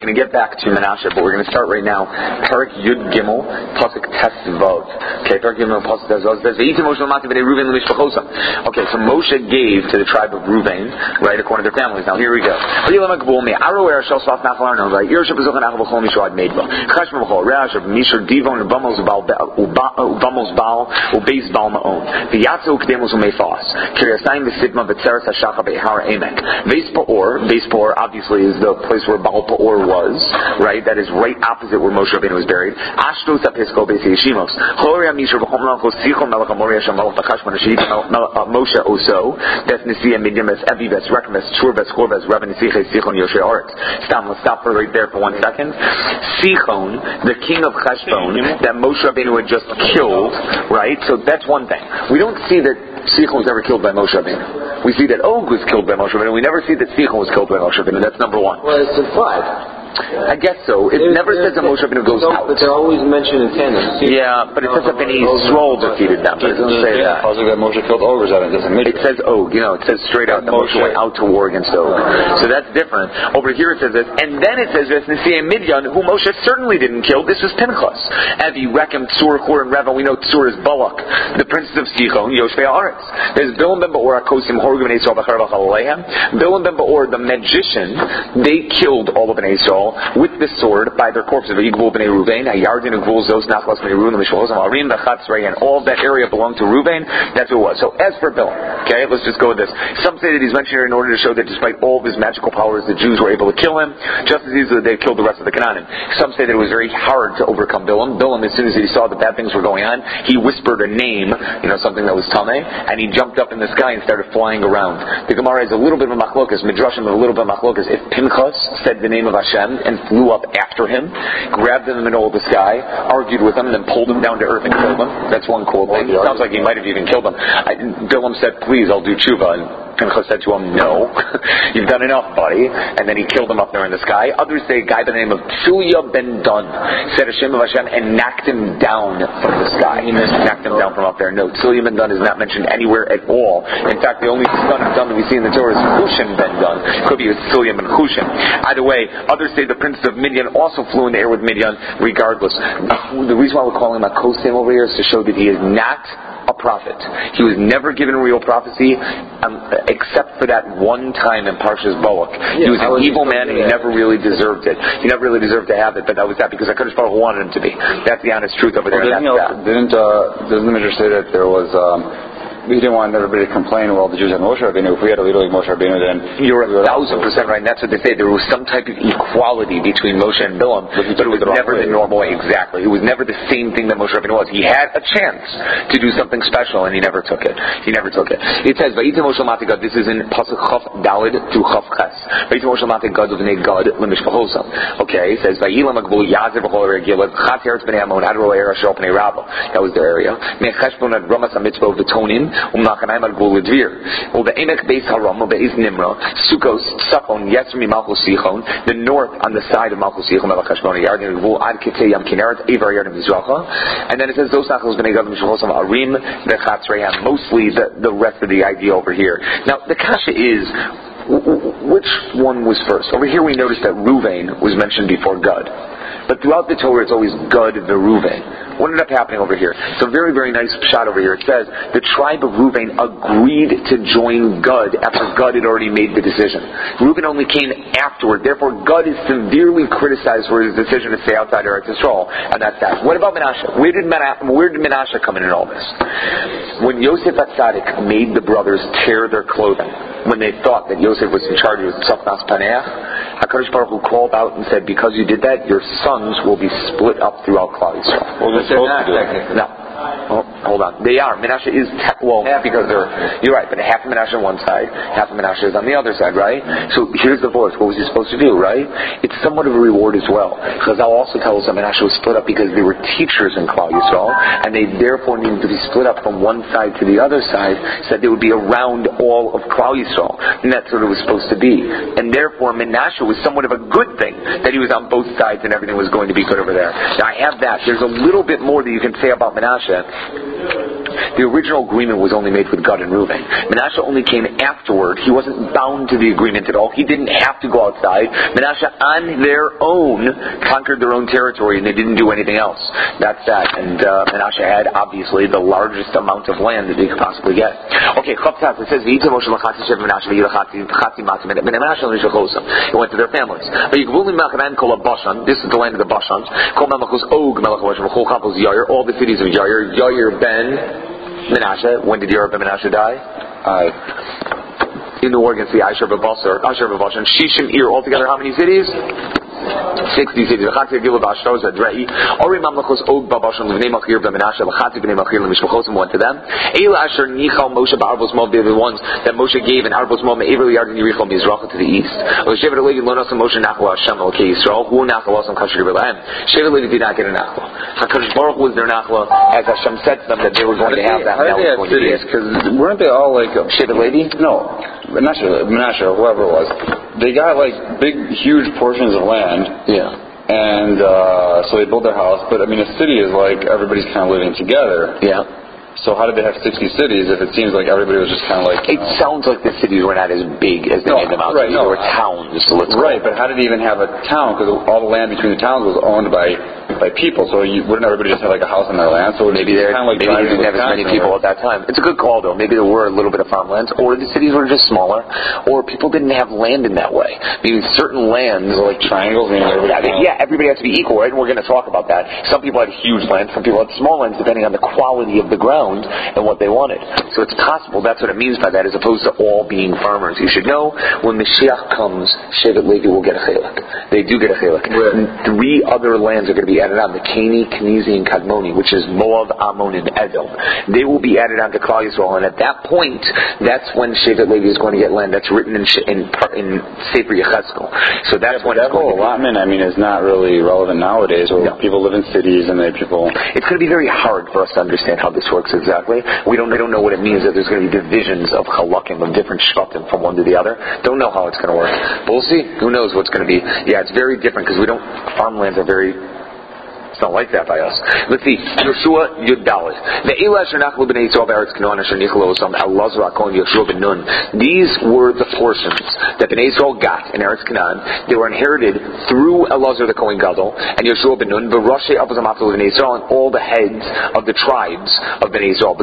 We're going to get back to Menashe, but we're going to start right now. Parak Yud Gimel, Pasuk Tes Vov. Okay, Parak Yud Gimel, Pasuk Tes Vov says, okay, so Moshe gave to the tribe of Reuven, right, according to their families. Now, here we go. Base Peor obviously is the place where Baal Peor was, right? That is right opposite where Moshe Rabbeinu was buried. Ashtos Apisko Beis Yeshimos. Chloria Mishra B'Chom Melech Sichon Melech Amoria Shem Melech B'Chashman Ashit Moshe Oso Des Nisia Midian Ves Evi Ves Rekem Ves Shur Ves Chor Ves Reben Nisiche Sichon Yoshei Aretz. Let's stop right there for 1 second. Sichon, the king of Cheshbon, that Moshe Rabbeinu had just killed, right? So that's one thing. We don't see that Sichon was ever killed by Moshe Rabbeinu. We see that Og was killed by Moshe Rabbeinu. We never see that Sichon was killed by Moshe Rabbeinu. That's number one. Well, it's implied. I guess so. It never says that Moshe Rabbeinu goes out. But they're always mentioned in tandem. Yeah, but it says that Bnei Yisrael defeated them. But it doesn't say that. That Moshe killed Og, or it says Og. It says straight out that Moshe went out to war against Og. So that's different. Over here it says this, and then it says this, Nisiah Midian, who Moshe certainly didn't kill. This was Pinchas. Avi, Rechem, Tsur, Chor, and Reva. We know Tsur is Balak, the princes of Sichon, Yoshvei Aretz. There's Bilam ben Beor, Akosim, Horgim, and Yisrael, Bachar, Bachal, Alehem. Bilam ben Beor, the magician, they killed all of Bnei Yisrael with the sword by their corpses. Yigvul b'nei Ruvain, Hayardin, Gvul, Zos, Nachlas, b'nei Ruvain, Mishvos, Arim, the Chatzrei, and all that area belonged to Ruvain. That's who it was. So as for Bilam, okay, let's just go with this. Some say that he's mentioned here in order to show that despite all of his magical powers, the Jews were able to kill him, just as easily they killed the rest of the Canaanim. Some say that it was very hard to overcome Bilam. Bilam, as soon as he saw that bad things were going on, he whispered a name, something that was Tameh, and he jumped up in the sky and started flying around. The Gemara is a little bit of a machlokas, Midrashim a little bit of machlokas. If Pinchas said the name of Hashem and flew up after him, grabbed him in the middle of the sky, argued with him, and then pulled him down to earth and killed him. That's one cool thing. It sounds like he might have even killed him. Bilam said, please, I'll do tshuva. And Pinchas said to him, no, you've done enough, buddy. And then he killed him up there in the sky. Others say a guy by the name of Tzilia ben Dun said Hashem of Hashem and knocked him down from the sky. Knocked him down from up there. No, Tzilia ben Dun is not mentioned anywhere at all. In fact, the only son of Dun that we see in the Torah is Hushim ben Dun. Could be Tzilia ben Hushim. Either way, others say the prince of Midian also flew in the air with Midian regardless. The reason why we're calling him a Kosim over here is to show that he is not a prophet. He was never given real prophecy except for that one time in Parshas Balak. He was an evil man and he never really deserved it. He never really deserved to have it, but that was that because HaKadosh Baruch Hu wanted him to be. That's the honest truth over there. Doesn't the Midrash say that there was we didn't want everybody to complain, well, the Jews had Moshe Rabbeinu. If we had a leader like Moshe Rabbeinu, then... You're 1,000% right, and that's what they say. There was some type of equality between Moshe and Bilam, but it was never the normal way. Exactly. It was never the same thing that Moshe Rabbeinu was. He had a chance to do something special, and he never took it. It says, Vayita Moshe Mati Gad, this is in Pasuk Chaf Dalid to Chaf Ches. Vayita Moshe Mati Gad of Nei Gad Lemishpachosam. Okay, it says, Vayila Magvul Yazer B'chol Regilad, Chat Heretz B'nei Amon, Adro Eir Asher P'nei Rabbo. That was their area. Mecheshbon Ad Ramas HaMitzvah of the Tonim, Umnachanaim Ad Gvul Ledvir. U'Be'emek Beis Haram, U'Be'ez Nimra, Sukkos, Safon, Yetzer Mi Malchus Sichon, the north on the side of Malchus Sichon, Melech Heshbon, Yarden Gvul Ad Kitei Yam Kineret, Evar Yarden Mizracha. And then it says, Those Nachos B'nei Gad Mishpachosam Arim, Vechatz Reham. Mostly the rest of the idea over here. Now, the kasha is, which one was first? Over here we notice that Ruvain was mentioned before Gad. But throughout the Torah it's always Gad Veruvain. What ended up happening over here? It's a very, very nice shot over here. It says the tribe of Ruvain agreed to join Gad after Gad had already made the decision. Reuben only came afterward. Therefore, Gad is severely criticized for his decision to stay outside Eretz Yisrael, and that's that. What about Menashe? Where did Menashe come in all this? When Yosef HaTzadik made the brothers tear their clothing, when they thought that Yosef was in charge of Tzafnas Paneach, HaKadosh Baruch Hu called out and said, because you did that, your sons will be split up throughout Klal Yisrael. Well, they're supposed to do it. No. Oh, hold on. They are. Menashe is, because you're right, but half of Menashe on one side, half of Menashe is on the other side, right? So here's the voice. What was he supposed to do, right? It's somewhat of a reward as well. Chazal also tells us that Menashe was split up because they were teachers in Klal Yisrael, and they therefore needed to be split up from one side to the other side, so that they would be around all of Klal Yisrael. And that's what it was supposed to be. And therefore Menashe was somewhat of a good thing, that he was on both sides and everything was going to be good over there. Now I have that. There's a little bit more that you can say about Menashe. The original agreement was only made with Gad and Reuben. Menashe only came afterward. He wasn't bound to the agreement at all. He didn't have to go outside. Menashe on their own conquered their own territory, and they didn't do anything else. That's that. And Menashe had, obviously, the largest amount of land that they could possibly get. Okay, Chaptat, it says, it went to their families. This is the land of the Bashans. All the cities of Yair ben Menashe. When did Yair ben Menashe die? In the war against the Asher Bashan. Shishim Ir. Altogether, how many cities? 60 cities. Went to them. Eilu Asher Nichal Moshe Ba'arbos Moab. They were the ones that Moshe gave in Arbos Moab Me'ever Yard and Yericho Mizracha to the east. Shevet Levi Lonas and Moshe Nachla Hashem Elokei Yisrael. Who Nachla was on Kasher B'Lahem. Shevet Levi did not get a Nachla. HaKadosh Baruch was their Nachla, as Hashem said to them that they were going to have that. How did they have cities? Because weren't they all like Shevet Levi? No, Menashe, whoever it was. They got like big, huge portions of land. Yeah. And so they built their house. But I mean, a city is like everybody's kind of living together. Yeah. So how did they have 60 cities if it seems like everybody was just kind of like... It sounds like the cities were not as big as they made them out to be. They were towns. So right, but how did they even have a town? Because all the land between the towns was owned by people. So wouldn't everybody just have like a house on their land? So maybe they didn't have as many people at that time. It's a good call, though. Maybe there were a little bit of farmlands, or the cities were just smaller, or people didn't have land in that way. Maybe certain lands... like triangles? Everybody has to be equal, right? And we're going to talk about that. Some people had huge lands, some people had small lands, depending on the quality of the ground and what they wanted. So it's possible that's what it means by that, as opposed to all being farmers. You should know, when Mashiach comes, Shevet Levi will get a chilek. They do get a chilek. 3 other lands are going to be added on: the Cani, Kenizi, and Kadmoni, which is Moab, Ammon, and Edom. They will be added on to Klal Yisrael, and at that point, that's when Shevet Levi is going to get land. That's written in Sefer Yechezkel. So that's when that whole allotment, I mean, is not really relevant nowadays, where people live in cities and It's going to be very hard for us to understand how this works exactly. We don't know what it means that there's going to be divisions of halakim, of different shvatim from one to the other. Don't know how it's going to work. But we'll see. Who knows what's going to be. Yeah, it's very different because farmlands are very... It's not like that by us. Let's see. Yoshua Yud Dalet. These were the portions that Bnei Yisrael got in Eretz Canaan. They were inherited through Elazar the Kohen Gadol and Yoshua ben Nun, B'Roshei Avos HaMatzah Bnei Yisrael, and all the heads of the tribes of Bnei Yisrael.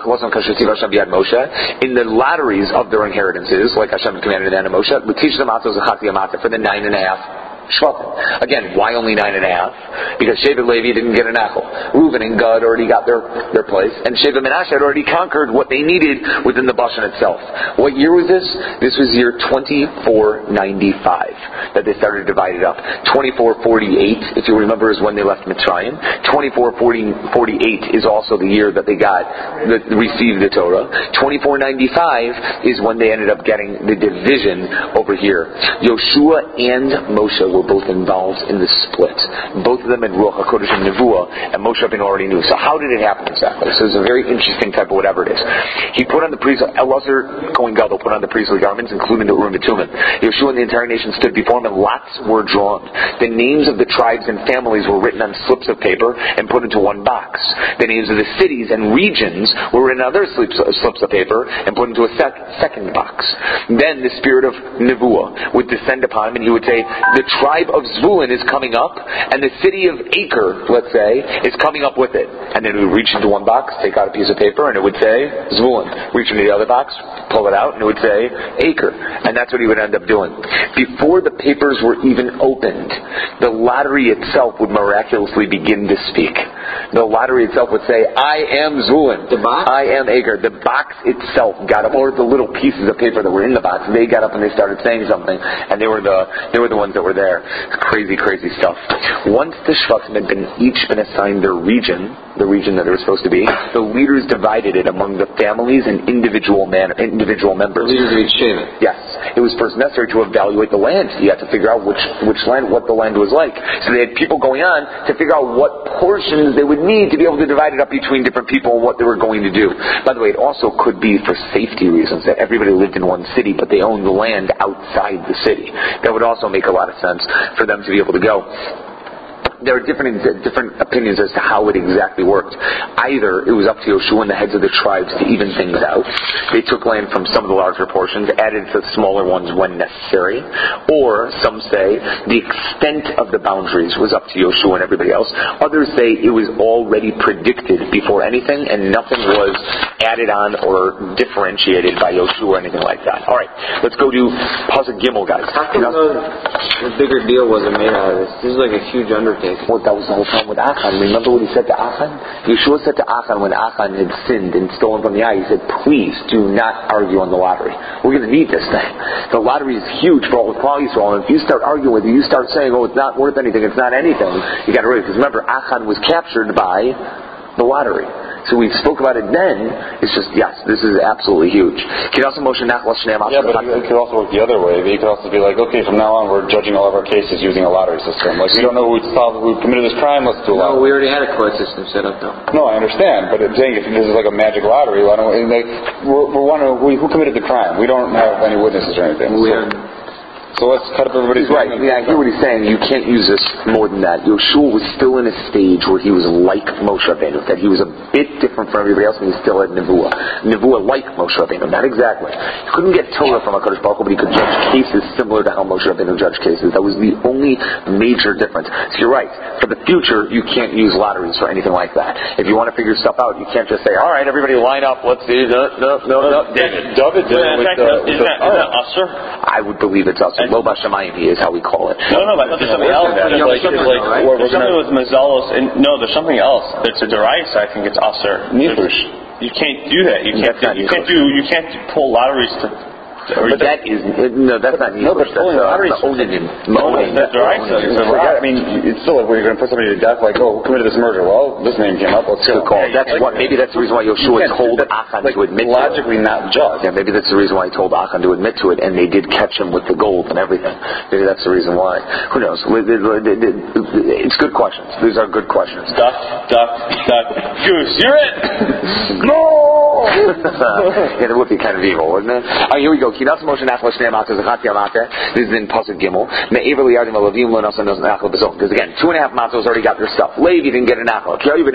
In the lotteries of their inheritances, like Hashem commanded them, Moshe, for the 9.5 Shvatim. Again, why only 9.5? Because Shevet Levi didn't get a Nachal. Reuben and Gad already got their place, and Shevet Menashe had already conquered what they needed within the Bashan itself. What year was this? This was year 2495 that they started to divide it up. 2448, if you remember, is when they left Mitzrayim. 2448 is also the year that they received the Torah. 2495 is when they ended up getting the division over here. Yoshua and Moshe were both involved in the split. Both of them had Ruach HaKodesh and Nevuah, and Moshe Rabbeinu already knew. So how did it happen exactly? So it's a very interesting type of whatever it is. He put on the priestly, Elazar Kohen Gadol put on the priestly garments, including the Urim and Tumim. Yeshua and the entire nation stood before him, and lots were drawn. The names of the tribes and families were written on slips of paper and put into one box. The names of the cities and regions were written on other slips of paper and put into a second box. Then the spirit of Nevuah would descend upon him, and he would say, the tribe of Zvulun is coming up, and the city of Acre, let's say, is coming up with it. And then we would reach into one box, take out a piece of paper, and it would say Zvulun. Reach into the other box, pull it out, and it would say Acre. And that's what he would end up doing. Before the papers were even opened, the lottery itself would miraculously begin to speak. The lottery itself would say, I am Zvulun. The box? I am Acre. The box itself got up, or the little pieces of paper that were in the box, they got up and they started saying something, and they were the ones that were there. Crazy stuff. Once the Shvatim had each been assigned their region, the region that they were supposed to be, the leaders divided it among the families and individual members. The leaders of each Shevet. Yes. It was first necessary to evaluate the land. You had to figure out which land, what the land was like. So they had people going on to figure out what portions they would need to be able to divide it up between different people and what they were going to do. By the way, it also could be for safety reasons, that everybody lived in one city, but they owned the land outside the city. That would also make a lot of sense for them to be able to go. there are different opinions as to how it exactly worked. Either it was up to Yoshua and the heads of the tribes to even things out. They took land from some of the larger portions, added to the smaller ones when necessary. Or some say the extent of the boundaries was up to Yoshua and everybody else. Others say it was already predicted before anything and nothing was added on or differentiated by Yoshua or anything like that. Alright, let's go to Pasuk Gimel, guys. How come the bigger deal wasn't made out of this? This is like a huge undertaking. Well, that was the whole problem with Achan. Remember what he said to Achan? Yeshua said to Achan when Achan had sinned and stolen from the eye, he said, please do not argue on the lottery. We're going to need this thing. The lottery is huge for all the Klal Yisrael, and if you start arguing with it, you start saying, oh, it's not worth anything, you got to read it. Because remember, Achan was captured by the lottery. So we spoke about it then. It's just, yes, this is absolutely huge. Yeah, but it could also work the other way. It could also be like, okay, from now on we're judging all of our cases using a lottery system. Like, we don't know who committed this crime, let's do a lottery. No, we already had a court system set up, though. No, I understand, but I'm saying if this is like a magic lottery, why don't we're wondering who committed the crime. We don't have any witnesses or anything. So let's cut up everybody's right. Yeah, I hear what he's saying. You can't use this more than that. Yoshua was still in a stage where he was like Moshe Rabbeinu, that he was a bit different from everybody else, and he still had Nevuah. Nevuah like Moshe Rabbeinu, not exactly. He couldn't get Torah from HaKadosh Baruch Hu, but he could judge cases similar to how Moshe Rabbeinu judged cases. That was the only major difference. So you're right. For the future, you can't use lotteries or anything like that. If you want to figure stuff out, you can't just say, all right, everybody line up, let's see. No. David did it with is that usher? I would believe it's usher. Lo Bashamayim is how we call it. No, but there's something else. There's something with Mazalos, and no, there's something else. It's a deraisa. I think it's usher. You can't do that. You can't pull lotteries to. But that is that's not no, but pulling lotteries. I mean, it's still like we're going to put somebody to death. Like, oh, who committed this murder? Well, this name came up. Let's go. Maybe that's the reason why Yoshua told Achan to admit. Logically, not just. Yeah, maybe that's the reason why he told Achan to admit to it, and they did catch him with the gold and everything. Maybe that's the reason why. Who knows? It's good questions. These are good questions. Duck, goose. You're it. No. Yeah, that would be kind of evil, wouldn't it? All right, here we go. This is in Pasuk Gimel. Because again, 2.5 matzos already got their stuff. Levi didn't get an achel. The 2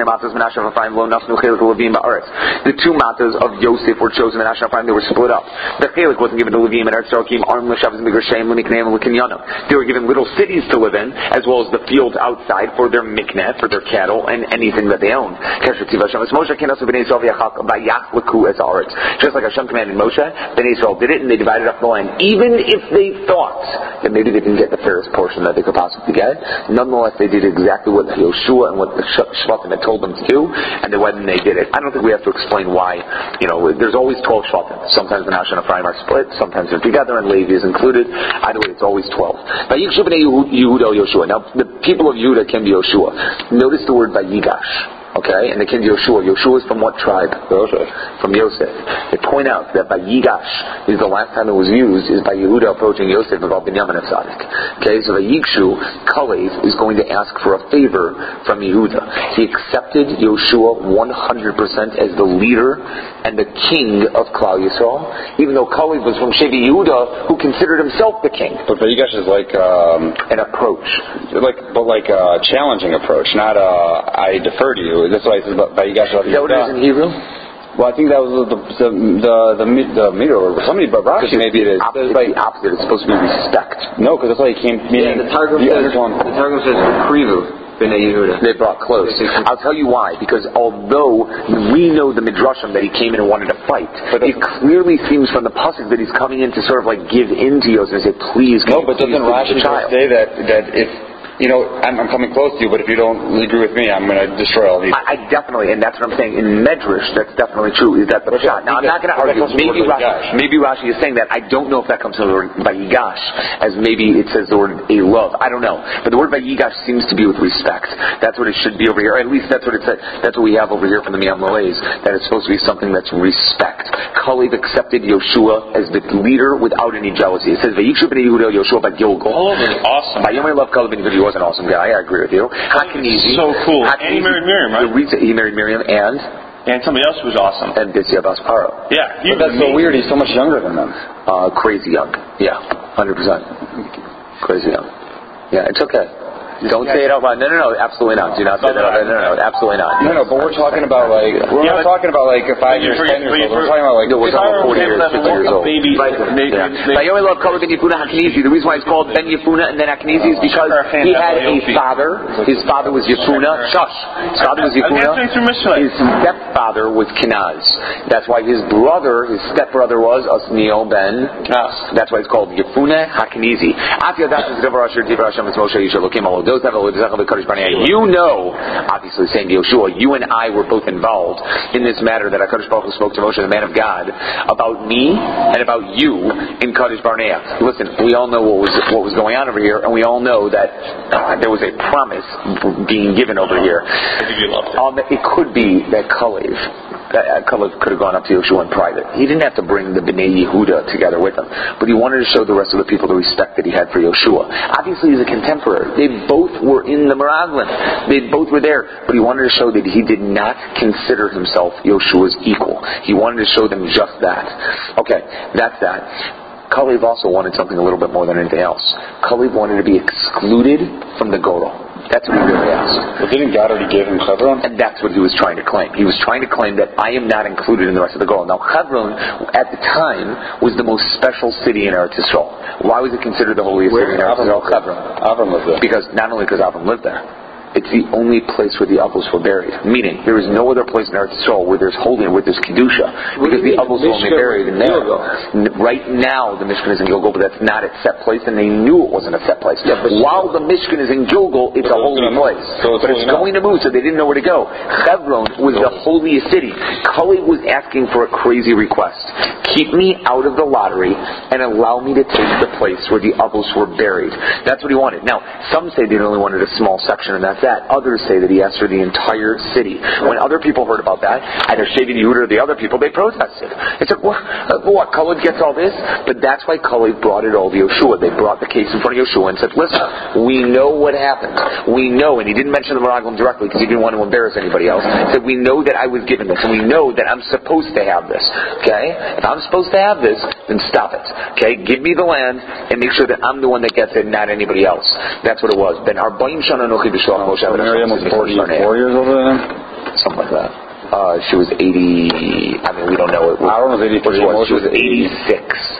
matzos of Yosef were chosen in Asher Ephraim. They were split up. The chelik wasn't given to Levim and Eretz Yisrael. They were given little cities to live in, as well as the fields outside for their mikneh, for their cattle, and anything that they owned. Just like Hashem commanded Moshe, Bnei Yisrael did it, and they divided up the land. Even if they thought that maybe they didn't get the fairest portion that they could possibly get, nonetheless they did exactly what Yoshua and what the Shvatim had told them to do, and when they did it. I don't think we have to explain why. There's always 12 Shvatim. Sometimes Menashe and Ephraim are split, sometimes they're together, and Levi is included. Either way, it's always 12. Now, the people of Yehuda can be Yoshua. Notice the word Vayigash. Okay, and the king Yoshua. Yoshua is from what tribe? Yosef. From Yosef. They point out that by Yigash is the last time it was used is by Yehuda approaching Yosef about Binyamin and Tzaddik. Okay, so the Yigshu, Kalev, is going to ask for a favor from Yehuda. He accepted Yoshua 100% as the leader and the king of Klal Yisrael, even though Kalev was from Shevi Yehuda, who considered himself the king. But Yigash is like an approach, like a challenging approach, not I defer to you. That's why it says Vayigash. Is that what it is in Hebrew? Well, I think that was the meter, or somebody, but Rashi maybe it is. It's the opposite. It's supposed to be respect. No, because that's why he came. Yeah, the Targum says Krivu. They brought close. I'll tell you why. Because although we know the midrashim that he came in and wanted to fight, but it clearly seems from the pasuk that he's coming in to sort of like give in to Yosef and say, "Please." No, but doesn't Rashi say that if I'm coming close to you, but if you don't agree with me, I'm going to destroy all these. I definitely, and that's what I'm saying. In Medrash, that's definitely true. Is that the shot? Now, I'm not going to argue. Maybe Rashi is saying that. I don't know if that comes from the word Vayigash, as maybe it says the word a love. I don't know. But the word Vayigash seems to be with respect. That's what it should be over here. Or at least that's what it said. That's what we have over here from the Miyam Malays, that it's supposed to be something that's respect. Kalev accepted Yoshua as the leader without any jealousy. It says Vayikshu b'nei Yehuda Yoshua by Gilgal. Oh, that's awesome. By Yom love Kalev b'nei Yehuda was an awesome guy. I agree with you. So cool. And he married Miriam, right? He married Miriam and somebody else who was awesome. And Bisya Basparo. Yeah. But that's so weird. He's so much younger than them. Crazy young. Yeah, 100%. Crazy young. Yeah, it's okay. Don't say it out loud. No, absolutely not. Do not say that out loud. No, absolutely not. No, but we're talking about like, we're not talking about like 5 years, 10 years old. We're talking about like, we're talking about 40 years, 50 years old. The reason why it's called Ben Yefuna and then Aknizi is because he had a father. His father was Yefuna. His father was Yefuna. His stepfather was Kenaz. That's why his brother, his stepbrother was Osniel Ben. That's why it's called Yefuna Haknizi. You know, obviously saying to Yoshua, you and I were both involved in this matter that HaKadosh Baruch Hu spoke to Moshe, the man of God, about me and about you in Kadesh Barnea. Listen, we all know what was going on over here, and we all know that there was a promise being given over here. It could be that Kalev could have gone up to Yoshua in private. He didn't have to bring the Bnei Yehuda together with him, but he wanted to show the rest of the people the respect that he had for Yoshua. Obviously, he's a contemporary. They both were in the Meraglim. They both were there, but he wanted to show that he did not consider himself Yoshua's equal. He wanted to show them just that. Okay, that's that. Kalev also wanted something a little bit more than anything else. Kalev wanted to be excluded from the Goral. That's what he really asked. But didn't God already give him Hebron? And that's what he was trying to claim. He was trying to claim that I am not included in the rest of the Goral. Now, Hebron, at the time, was the most special city in Eretz Yisrael. Why was it considered the holiest city in Eretz Yisrael? Hebron. Avram lived there. Not only because Avram lived there, it's the only place where the Avos were buried. Meaning, there is no other place in Eretz Yisrael where there's holy, where there's Kedusha. Because the Avos were only buried in there. Right now, the Mishkan is in Gilgal, but that's not a set place, and they knew it wasn't a set place. While the Mishkan is in Gilgal, it's a holy place. But it's going to move, so they didn't know where to go. Hebron was the holiest city. Kalev was asking for a crazy request. Keep me out of the lottery and allow me to take the place where the Avos were buried. That's what he wanted. Now, some say they only wanted a small section, and that's that. Others say that he asked for the entire city. When other people heard about that, either Shevi Yehuda or the other people, they protested. It's like, what? Kalev gets all this? But that's why Kalev brought it all to Yoshua. They brought the case in front of Yoshua and said, listen, we know what happened. We know, and he didn't mention the Meraglim directly because he didn't want to embarrass anybody else. He said, we know that I was given this, and we know that I'm supposed to have this. Okay? If I'm supposed to have this, then stop it. Okay? Give me the land and make sure that I'm the one that gets it, not anybody else. That's what it was. Ben Arba'im Shana Anochi B'Shalach Moshe. Miriam was 44 years older than him? Something like that. She was 80. I mean, we don't know. Aaron was 83. She was 86.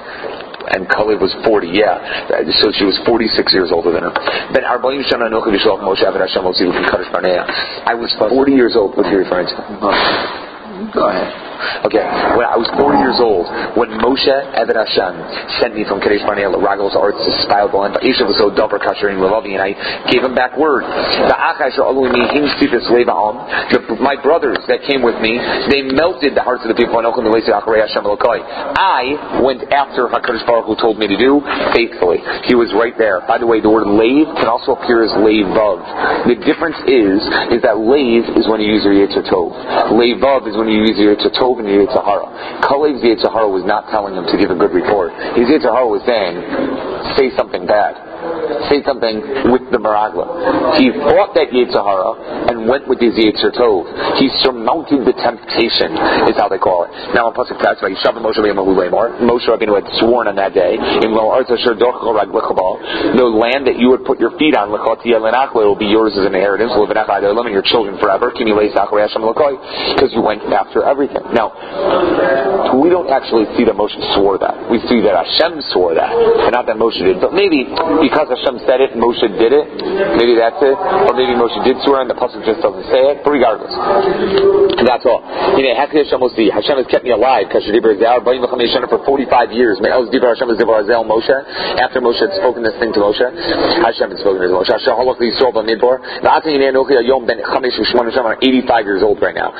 And Kalev was 40, yeah. So she was 46 years older than her. Ben Arba'im Shana Anochi B'Shalach Moshe Aved Hashem Moshe from Kadesh Barnea. I was 40 years old. What's your reference? Go ahead. Okay, when I was 40 years old, when Moshe Eved Hashem sent me from Kadesh Barnea Ragos Arts to spy out the land, and I gave him back word. My brothers that came with me, they melted the hearts of the people. I went after HaKadosh Baruch Hu told me to do faithfully. He was right there. By the way, the word Leiv can also appear as Leivav. The difference is that Leiv is when you use your Yetzer Tov. Leivav is when you use your Yetzer Tov and your Yetzer Hara. Kalev's Yetzer Hara was not telling him to give a good report. His Yetzer Hara was saying, say something bad. Say something with the Meraglim. He fought that Yetzer Hara and went with his Yetzer Tov. He surmounted the temptation, is how they call it. Now in Pasuk Tats, Moshe Rabbeinu had sworn on that day, the land that you would put your feet on, will be yours as an inheritance, and your children forever, because you went after everything. Now, we don't actually see that Moshe swore that. We see that Hashem swore that, and not that Moshe did. But maybe because Hashem said it, Moshe did it. Maybe that's it. Or maybe Moshe did swear and the pasuk just doesn't say it. But regardless, that's all. Hashem has kept me alive for 45 years. After Moshe had spoken this thing to Moshe, Hashem had spoken to Moshe. I'm 85 years old right now.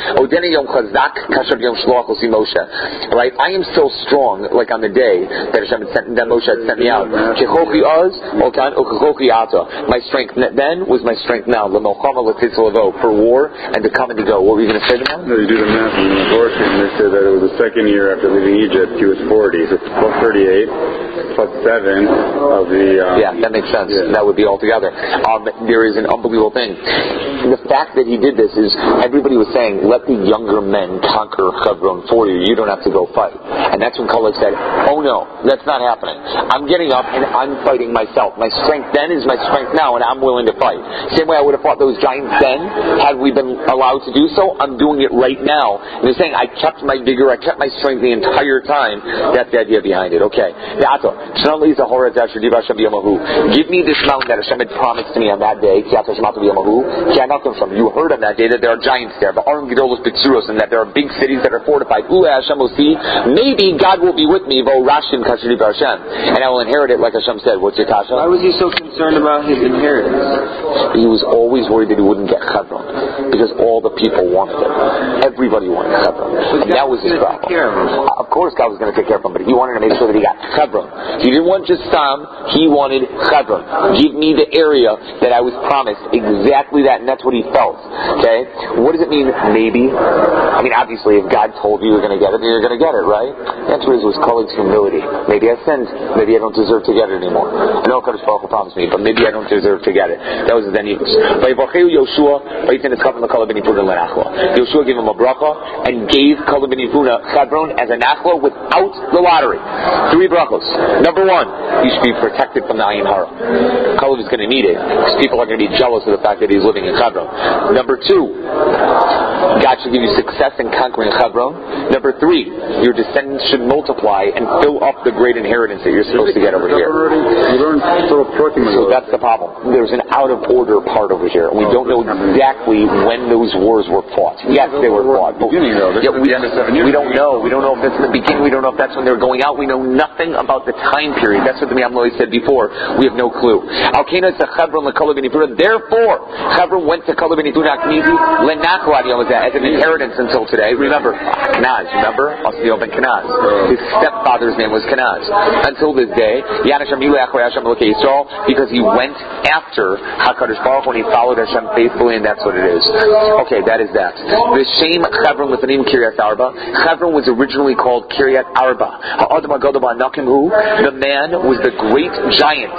Right? I am still strong, like on the day that Hashem had sent, that Moshe had sent me out. My strength then was my strength now. For war and to come and to go. What were you going to say to them? No, you do the math in the abortion. They said that it was the second year after leaving Egypt. He was 40. So plus 38, plus 7 of the... yeah, that makes sense. Yeah. That would be all together. There is an unbelievable thing. the fact that he did this is everybody was saying, let the younger men conquer Hebron for you. You don't have to go fight. And that's when Kaleb said, oh no, that's not happening. I'm getting up and I'm fighting myself. My strength then is my strength now, and I'm willing to fight. Same way I would have fought those giants then, had we been allowed to do so. I'm doing it right now. And they're saying, I kept my vigor, I kept my strength the entire time. That's the idea behind it. Okay. Give me this mountain that Hashem had promised to me on that day. You heard on that day that there are giants there, and that there are big cities that are fortified. Maybe God will be with me, and I will inherit it like Hashem said. What's your kasha? Why was he so concerned about his inheritance? He was always worried that he wouldn't get Hebron, because all the people wanted it. Everybody wanted Hebron. And that was his problem. Of course God was going to take care of him, but he wanted to make sure that he got Hebron. He didn't want just Sam, he wanted Hebron. Give me the area that I was promised. Exactly that, and that's what he felt. Okay? What does it mean, maybe? I mean, obviously, if God told you you're going to get it, then you're going to get it, right? The answer was Kaleb's humility. Maybe I sinned. Maybe I don't deserve to get it anymore. I know Kadosh Baruch Hu promised me, but maybe I don't deserve to get it. That was then Yosua gave him a bracha and gave Kaleb ben Yefuna Hebron as a nachla without the lottery. 3 brachos. Number 1, he should be protected from the Ayin Hara. Kaleb is going to need it because people are going to be jealous of the fact that he's living in Hebron. Number 2, God should give you success in conquering Hebron. Number 3, your descendants should multiply and fill up the great inheritance that you're supposed to get over here. So that's the problem. There's an out of order part over here. We don't know exactly when those wars were fought. Yes, they were fought. But we don't know. We don't know if that's in the beginning. We don't know if that's when they're going out. We know nothing about the time period. That's what the Miyam Loi said before. We have no clue. Therefore, Hebron went to Kaleb ben Yefuna as an inheritance until today. Remember, Kenaz. Remember? Osniel ben Kenaz. His stepfather's name was Kenaz. Until this day, because he went after HaKadosh Baruch when he followed Hashem faithfully, and that's what it is. Okay, that is that. The shame Hebron with the name Kiryat Arba. Hebron was originally called Kiryat Arba. The man was the great giant.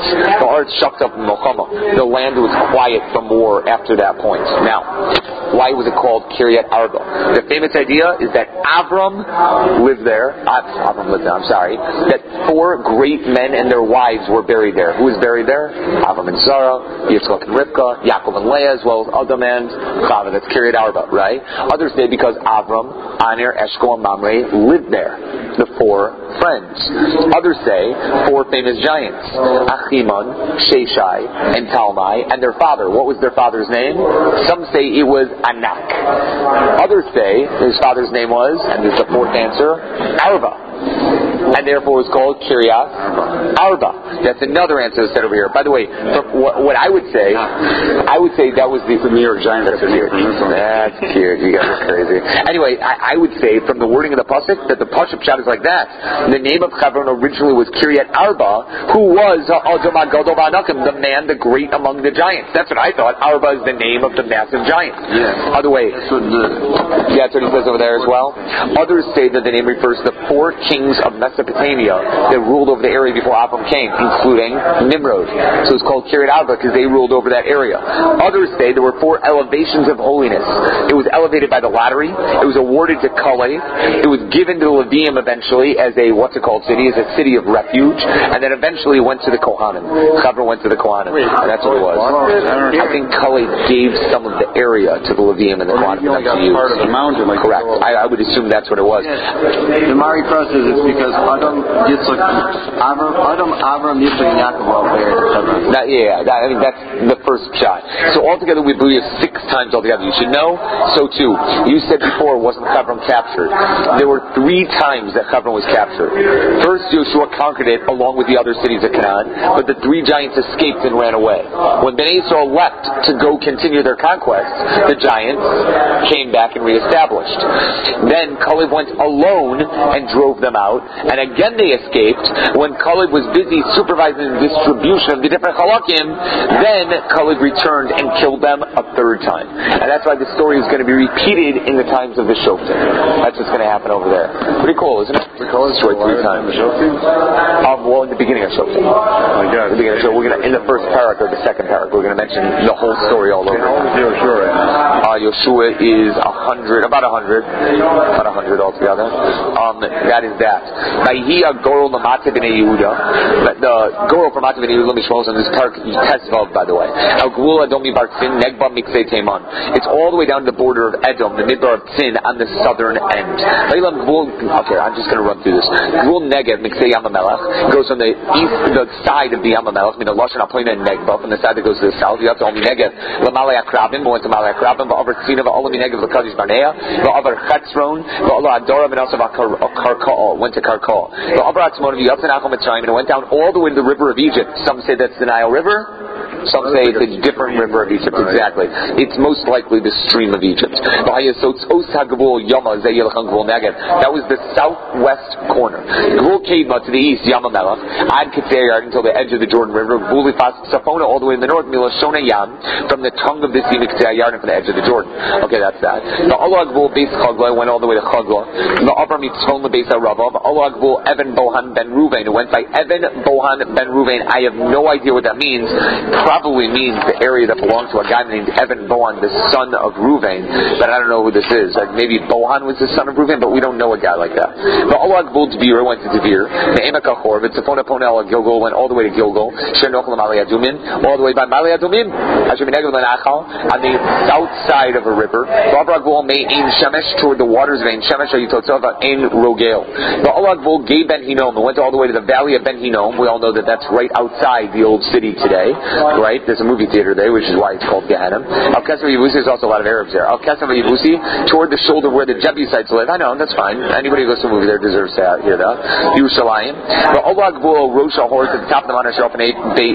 The land was quiet from war after that point. Now, why was it called Kiryat Arba? The famous idea is that Avram lived there. That 4 great men and their wives were buried there. Who was buried there? Avram and Sarah, Yitzchak and Rivka, Yaakov and Leah, as well as Adam and Chava. That's Kiryat Arba, right? Others say because Avram, Aner, Eshkol, and Mamre lived there. The 4 friends. Others say 4 famous giants: Achiman, Sheshai, and Talmai, and their father. What was their father's name? Some say it was Anak. Others say his father's name was, and this is the 4th answer, Arba. And therefore it was called Kiryat Arba. That's another answer that's said over here. By the way, what I would say that was the New York Giants. That's cute. That's cute. You guys are crazy. Anyway, I would say from the wording of the pasuk that the pasuk shot is like that. The name of Hebron originally was Kiryat Arba, who was the man, the great among the giants. That's what I thought. Arba is the name of the massive giant. Yeah. By the way, that's what he says over there as well. Others say that the name refers to the 4 kings of Mesopotamia that ruled over the area before Avram came, including Nimrod. So it's called Kiryat Arba because they ruled over that area. Others say there were 4 elevations of holiness. It was elevated by the lottery. It was awarded to Kaleb. It was given to Levium eventually as a city, as a city of refuge, and then eventually went to the Kohanim. Hebron went to the Kohanim, and that's what it was. I think Kaleb gave some of the area to the Levium and the Kohanim. Part of the mountain. Correct. I would assume that's what it was. The Mari Cross says it's because Avram, Yitzchak, and Yaakov all buried in Hebron. I mean that's the first shot. So altogether we believe 6 times altogether. You should know. So too, you said before wasn't Hebron captured? There were 3 times that Hebron was captured. First, Yeshua conquered it along with the other cities of Canaan, but the 3 giants escaped and ran away. When Bnei Yisrael left to go continue their conquest, the giants came back and reestablished. Then Kaleb went alone and drove them out, and again they escaped. When Kaleb was busy supervising the distribution of the different halakim, then Kaleb returned and killed them a 3rd time. And that's why the story is going to be repeated in the times of the Shoftim. That's what's going to happen over there. Pretty cool, isn't it? Destroyed 3 times. Well, in the beginning of Shoftim. In the beginning of Shoftim, we're going to, in the first parak or the second parak, we're going to mention the whole story all over. Yoshua is 100, about 100 altogether. That is that. The Gorol from Matav B'nai Yehuda, on this parak, Tesvav, by the way. It's all the way down to the border of Edom, the midbar of Tzin, on the southern end. Okay, I'm just going to run through this. Gvul Negev, Miksei Yamamelech, goes from the east, the side of the Yamamelech, meaning the Lashon HaPoina and Negba, from the side that goes to the south. You have to only Negev, Lamalei Akrabim, went to Malei Akrabim, Va'avar Tzina, Va'olami Negev, L'Kadosh Barnea, Va'avar Chetzron, Va'olah Adora, V'nasav Karka'al, went to Karka'al. Va'avar Atzmon, V'yatzin Achom Mitzrayim, and it went down all the way to the river of Egypt. Some say that's the Nile River. Some say it's a different river of Egypt. Exactly. It's most likely the stream of Egypt. That was the southwest corner. Gvul Kedma to the east, Yamamelech, Ad Ketzayard until the edge of the Jordan River. Gvul Ifas Safona all the way in the north, Milashona Yam, from the tongue of the sea, Ketzayard, and from the edge of the Jordan. Okay, that's that. The Allah Gvul Beis Chagla went all the way to Chagla. The Abra Mitzvon Beis Aravav. Allah Gvul Evan Bohan Ben Ruvain. It went by Evan Bohan Ben Ruvain. I have no idea what that means. Probably means the area that belonged to a guy named Evan Bohan, the son of Ruvain, but I don't know who this is. Like maybe Bohan was the son of Ruvain, but we don't know a guy like that. The Allah Gvul Dvir went to Dvir. The Emek HaChor, the Tzafona Ponel Gilgal went all the way to Gilgal. Shenochel Malei Adumim, all the way by Malei Adumim. Asher Minegel Lenachal, on the south side of a river. V'Avra Gvul Mei Ein Shemesh, toward the waters of Ein Shemesh, Ayutotzov Ein Rogel. The Allah Gvul Gei Ben Hinnom, went all the way to the valley of Ben Hinnom. We all know that that's right outside the old city today, right? There's a movie theater there, which is why it's called Gehenna. Al-Kesem Yebusi, there's also a lot of Arabs there. Al-Kesem Yebusi, toward the shoulder where the Jebusites live. I know, that's fine. Anybody who goes to a movie there deserves to hear that. Yerushalayim. The Olag Gvul Rosh HaHor to the top of the mountain of Pnei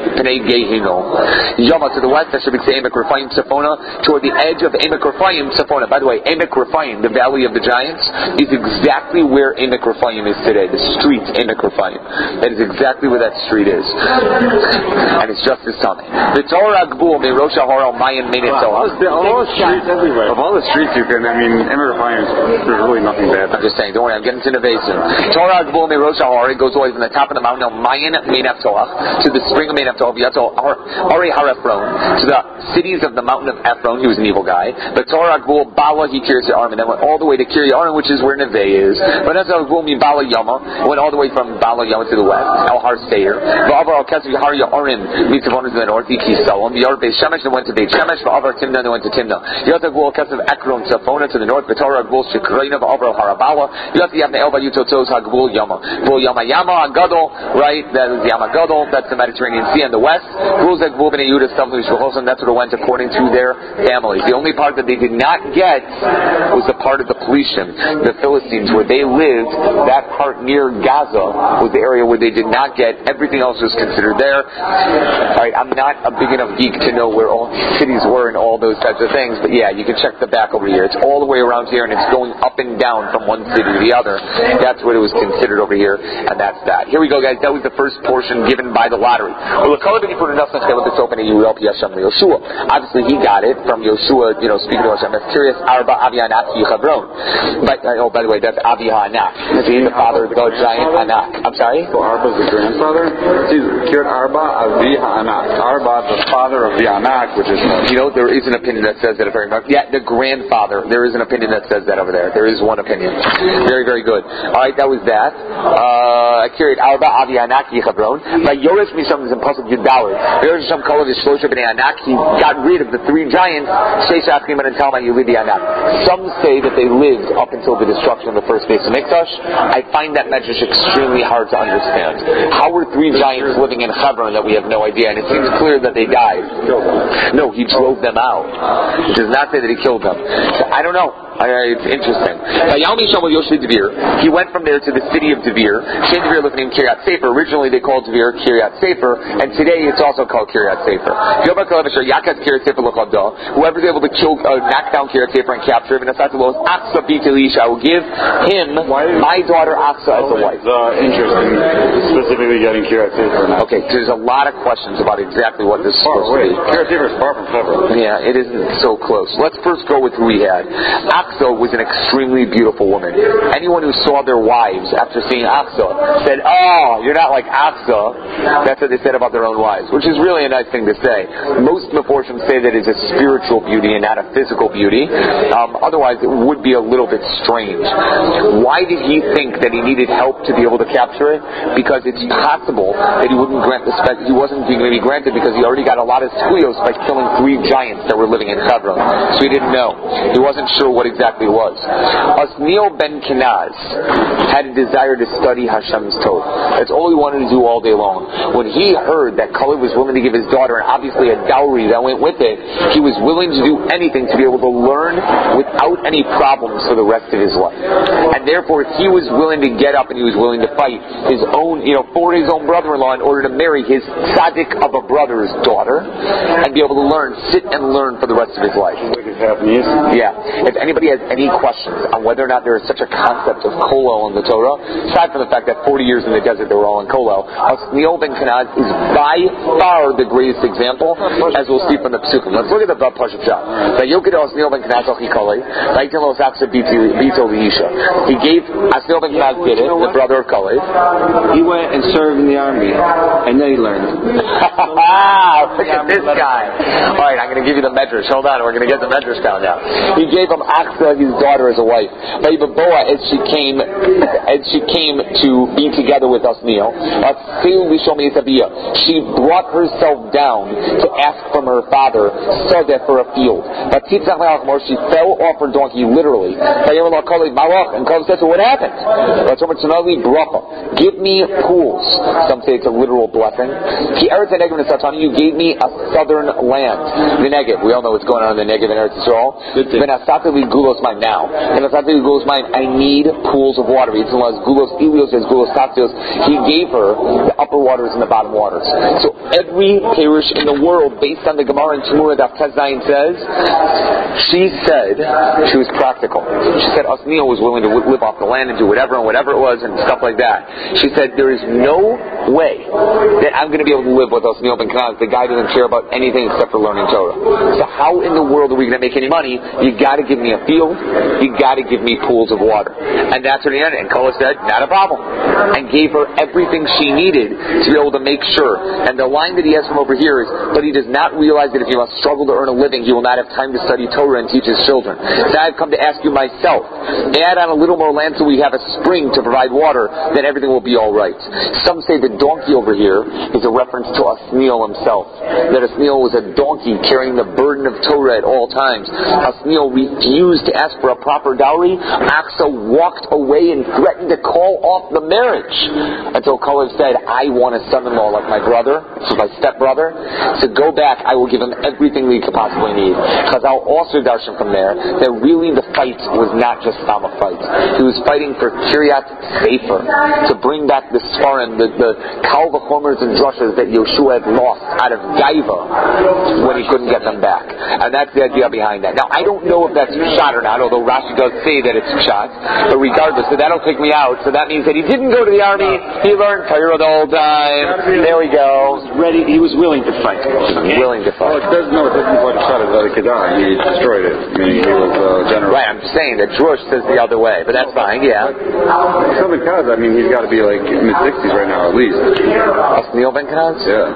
Gehino. Yama to the west, that should be Emek Rephaim Tzafona, toward the edge of Emek Rephaim Tzafona. By the way, Emek Rephaim, the valley of the giants, is exactly where Emek Rephaim is today. The street Emek Rephaim. That is exactly where that street is. And it's just this time. The Torah Gvul me Rosh HaHor Mayan Menetzoah. Of all the streets you can, Emer Rephaim, there's really nothing bad. I'm just saying, don't worry, I'm getting to Nevasim. Torah Gvul me Rosh HaHor, it goes away from the top of the mountain of Mayan Menetzoah to the spring of Menetzoah, Yatzol Ari Harefron, to the cities of the mountain of Ephron. He was an evil guy. The Torah Gvul Bala he Kiryat Yearim, and then went all the way to Kiryat Yearim, which is where Neve is. But that's how Gvul me Bala Yama, went all the way from Bala Yama to the west. El Har Seir. V'Avar Al-Kesef Har Yearim, Mitzvon to the north. Yikisalon. The Yar Beis Shemesh, they went to Beis Shemesh. V'Avar Timna, they went to Timna. Yata Gvul Kesef Ekron Tzafona to the north. V'Torah Gvul Shekrina V'Avar Harabala. Yata Yavne Elba Yutotzos HaGvul Yama. Gvul Yama Yama Agadol, right? That is Yama Gadol. That's the Mediterranean Sea and the west. Gvul Zegvul B'nai Yehuda Stavlu Shvachosam. That's what it went according to their families. The only part that they did not get was the part of the Pelishtim, the Philistines, where they lived. That part near Gaza was the area where they did not get. Everything else was considered there. Alright, I'm not a big enough geek to know where all cities were and all those types of things, but yeah, you can check the back over here. It's all the way around here, and it's going up and down from one city to the other. That's what it was considered over here, and that's that. Here we go, guys. That was the first portion given by the lottery. Obviously, he got it from Yoshua, speaking to Hashem. That's curious. Arba Avianak Yichavron. But, by the way, that's Avihanak. He's the father of the giant Anak. I'm sorry? So Arba's the grandfather? Kiryat Arba Avihanak. Arba, the father of the Anak, which is... there is an opinion that says that if I remember. Yeah, the grandfather. There is an opinion that says that over there. There is one opinion. Very, very good. Alright, that was that. Kiryat Arba Avihanak Yichavron. By Yoresh Misham is impossible to Yudalid. Yoresh Misham Kol of Yishlosha B'nai Anak. He got rid of the 3 giants. Sheshach Niman and Talma Yulidi Anak. Some say that they lived up until the destruction of the first base of Mikdash. I find that medrash extremely hard to understand. How were 3 giants living in Hebron that we have no idea? And it seems clear that they died. No, he drove them out. It does not say that he killed them. So I don't know. It's interesting. He went from there to the city of Devir. Shem Devir looked named Kiryat Sefer. Originally they called Devir Kiryat Sefer, and today it's also called Kiryat Sefer. Whoever is able to knock down Kiryat Sefer and capture him, I will give him my daughter Achsa as a wife. Interesting, specifically getting Kiryat Sefer. Okay, there's a lot of questions about exactly what this is supposed to be. Kiryat Sefer is far from Hebron. Yeah, it isn't so close. Let's first go with who we had. Achsa was an extremely beautiful woman. Anyone who saw their wives after seeing Achsa said, "Oh, you're not like Achsa." That's what they said about their own wives, which is really a nice thing to say. Most Meforshim say that it's a spiritual beauty and not a physical beauty. Otherwise, it would be a little bit strange. Why did he think that he needed help to be able to capture it? Because it's possible that he wouldn't grant the he wasn't going to be granted because he already got a lot of skuyos by killing 3 giants that were living in Hebron. So he didn't know. He wasn't sure what exactly it was. Osniel ben Kenaz had a desire to study Hashem's Torah. That's all he wanted to do all day long. When he heard that Kalev was willing to give his daughter, and obviously a dowry that went with it, he was willing to do anything to be able to learn without any problems for the rest of his life. And therefore, he was willing to get up and he was willing to fight his own, for his own brother-in-law in order to marry his tzaddik of a brother's daughter and be able to sit and learn for the rest of his life. Yeah. If anybody has any questions on whether or not there is such a concept of kolel in the Torah, aside from the fact that 40 years in the desert they were all in kolel, Osniel ben Kenaz is by far the greatest example, as we'll see from the Psukim. Let's look at the Pashup Shah. He gave Osniel ben Kenaz did it, the brother of Kalev. He went and served in the army, and then he learned. Look at this guy. Alright, I'm going to give you the medrash. Hold on, we're going to get the medrash down now. He gave him Achsa, his daughter, as a wife. As she came to be together with Osniel, she brought herself down to ask from her father Sadeh for a field. She fell off her donkey, literally. And Kalev said to her, "What happened?" Give me pools. Some say it's a literal blessing. You gave me a southern land, the Negev. We all know what's going on in the Negev and Eretz Yisrael. Now, I need pools of water. He gave her the upper waters and the bottom waters. So every parish in the world, based on the Gemara in Tumura Daf Tezayin says, she said she was practical. She said Osniel was willing to live off the land and do whatever it was and stuff like that. She said there is no way that I'm going to be able to live with Osniel ben Kenaz. The guy doesn't care about anything except for learning Torah. So how in the world are we going to make any money? You got to give me a field. You got to give me pools of water. And that's what he ended. And Kalev said, not a problem. And gave her everything she needed to be able to make sure. And the line that he has from over here is, but he does not realize that if he must struggle to earn a living, he will not have time to study Torah and teach his children. So I've come to ask you myself, add on a little more land so we have a spring to provide water, then everything will be all right. Some say the donkey over here is a reference to Osniel himself. That Osniel was a donkey carrying the burden of Torah at all times. Osniel refused to ask for a proper dowry. Achsa walked away and threatened to call off the marriage until Kalev said, I want a son-in-law like my brother, this is my stepbrother, so go back, I will give him everything that he could possibly need. Chazal also darshan from there that really the fight was not just a fight. He was fighting for Kiryat Sefer, to bring back the Sfarim, the Kal v'chomers and drushas that Yoshua had lost out of Gaiva when he couldn't get them back. And that's the idea behind that. Now, I don't know if that's shot or not, although Rashi does say that it's shot. But regardless, so that'll kick me out. So that means that he didn't go to the army. He learned Torah the whole time. There we go. He was willing to fight. Willing to fight. Well, it doesn't quite shot as Kedah. He destroyed it. I mean, he was general. Right, I'm just saying that Drush says the other way, but that's fine, yeah. Osniel ben Kenaz, I mean, he's got to be like mid-60s right now, at least. Osniel ben Kenaz? Yeah.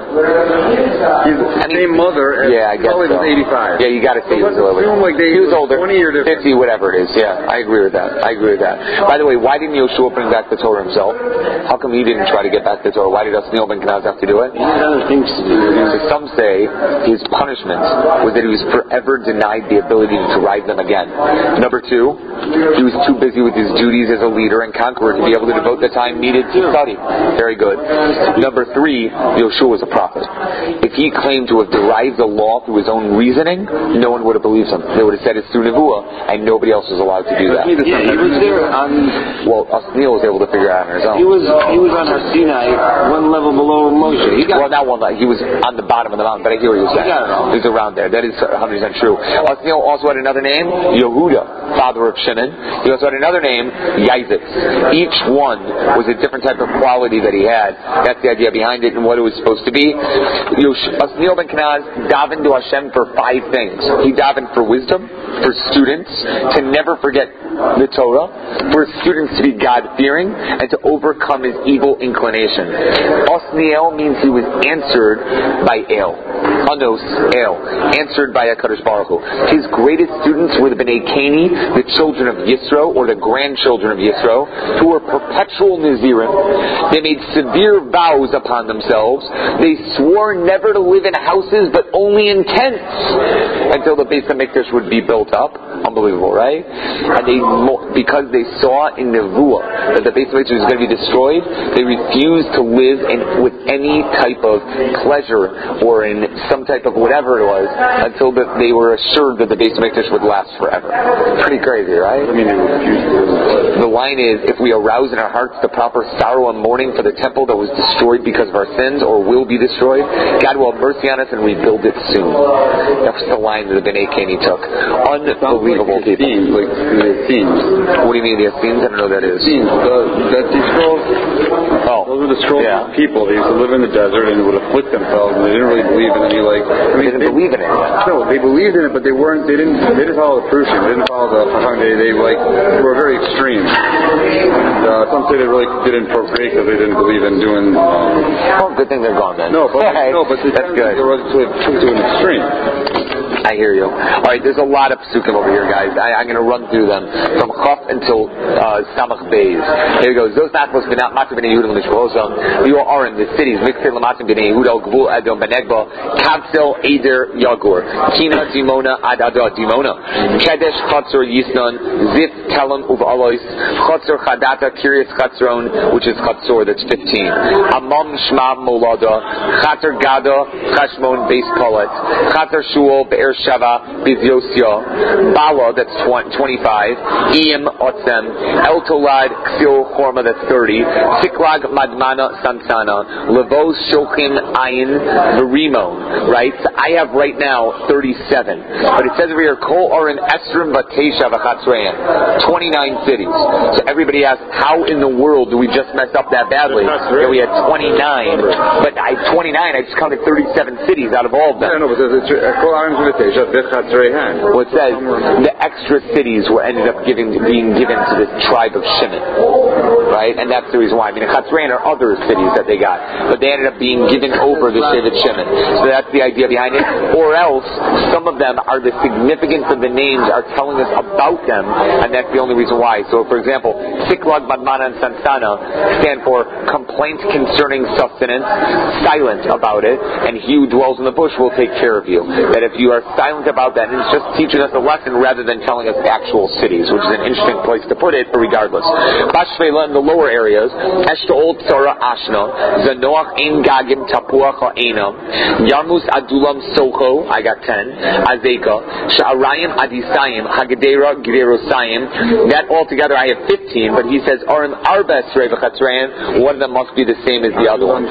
He's the same mother as Kalev is 85. Yeah, you got to say he was older. He was older. 20 year difference. 50, whatever it is. Yeah, I agree with that. By the way, why didn't Yoshua bring back the Torah himself? How come he didn't try to get back the Torah? Why did Osniel ben Kenaz have to do it? He had other things to do. So some say his punishment was that he was forever denied the ability to drive them again. Number two, he was too busy with his duties as a leader and conqueror to be able to devote the time needed to study. Very good. Number three, Yoshua was a prophet. If he claimed to have derived the law through his own reasoning, no one would have believed him. They would have said it's through Nevuah, and nobody else was allowed to do that. Yeah, he was there on... Well, Osniel was able to figure it out on his own. He was on Har Sinai, one level below Moshe. Not one level. He was on the bottom of the mountain, but I hear what you're saying. He was around there. That is 100% true. Osniel also had another name, Yehuda. father of Shimon. He also had another name, Yizitz. Each one was a different type of quality that he had. That's the idea behind it and what it was supposed to be. Othniel ben Kenaz davened to Hashem for 5 things. He davened for wisdom, for students to never forget the Torah, for students to be God-fearing, and to overcome his evil inclination. Othniel means he was answered by El. Anos, El. Answered by HaKadosh Baruch Hu. His greatest students were the Bnei Keni, the children of Yisro, or the grandchildren of Yisro, who were perpetual Nazirim. They made severe vows upon themselves. They swore never to live in houses, but only in tents, until the Beis HaMikdash would be built up. Unbelievable, right? And because they saw in Nevuah that the Beis HaMikdash was going to be destroyed, they refused to live with any type of pleasure or in some type of whatever it was until they were assured that the Beis HaMikdash would last forever. Pretty crazy, right? I mean, the line is, if we arouse in our hearts the proper sorrow and mourning for the temple that was destroyed because of our sins or will be destroyed, God will have mercy on us and rebuild it soon. That was the line that the Bnei Keni took. Unbelievable like people. Like the Essenes. What do you mean the Essenes? I don't know what that is. Essenes. These scrolls. Oh. Those were the scrolls of people. They used to live in the desert and would afflict themselves, and they didn't really believe in any they didn't believe in it. No, they believed in it, but they didn't follow the Prussian. They didn't follow the Chacham. They were very extreme. Some say they really didn't procreate because they didn't believe in doing. Good thing they're gone then. No, but that's good. They were to an extreme. I hear you. All right, there's a lot of psukim over here, guys. I'm going to run through them from Chaf until Samach Beis. Here it goes. Those nachlos b'nat matzah b'nei Yehuda l'mishkolosam. You are in the cities. Mikfei l'matzah b'nei Yehuda gvul Edom b'negba. Kavsel Eder Yagur. Kina Dimona Adada Dimona. Kedesh Chatzor Yisnon. Zif Telem Uv'alois. Chatzor Chadata Kiryas Chatzron, which is Chatzor. That's 15. Amam Shma Molada. Chatzor Gada Chashmon Beis Polet. Chatzor Shul Be'er Shava Bizyosya. Bala, that's 25. Iyim Otzem. El Tolad Ksil Chorma, that's 30. Siklag Madmana Sansana. Levos Shulchim Ayin Verimon. Right? So I have right now 37. But it says over here, Kol Oren Esrim Batesha V'Chatzreyan. 29 cities. So everybody asks, how in the world do we just mess up that badly? That we had 29. But 29, I just counted 37 cities out of all of them. Yeah, no, but it's Kol Oren Batesha. Well, it says the extra cities were ended up being given to the tribe of Shimon, right? And that's the reason why. I mean, Chatzrein are other cities that they got, but they ended up being given over to Shevet Shimon. So that's the idea behind it. Or else, some of them are the significance of the names are telling us about them, and that's the only reason why. So, for example, Siklag, Madmana, and Sansana stand for complaint concerning sustenance, silent about it, and he who dwells in the bush will take care of you. That if you are silent about that, and it's just teaching us a lesson rather than telling us actual cities, which is an interesting place to put it, but regardless. Bashvela in the lower areas, Eshtaol Tzara Ashna, Zanoach Ein Gagim Tapuach Ha'ena, Yarmus Adulam Socho, I got 10, Azeka, Sha'arayim Adisayim, Hagedera Gderosayim, that altogether I have 15, but he says, Arim Arbes Revachatzrayan, one of them must be the same as the other one.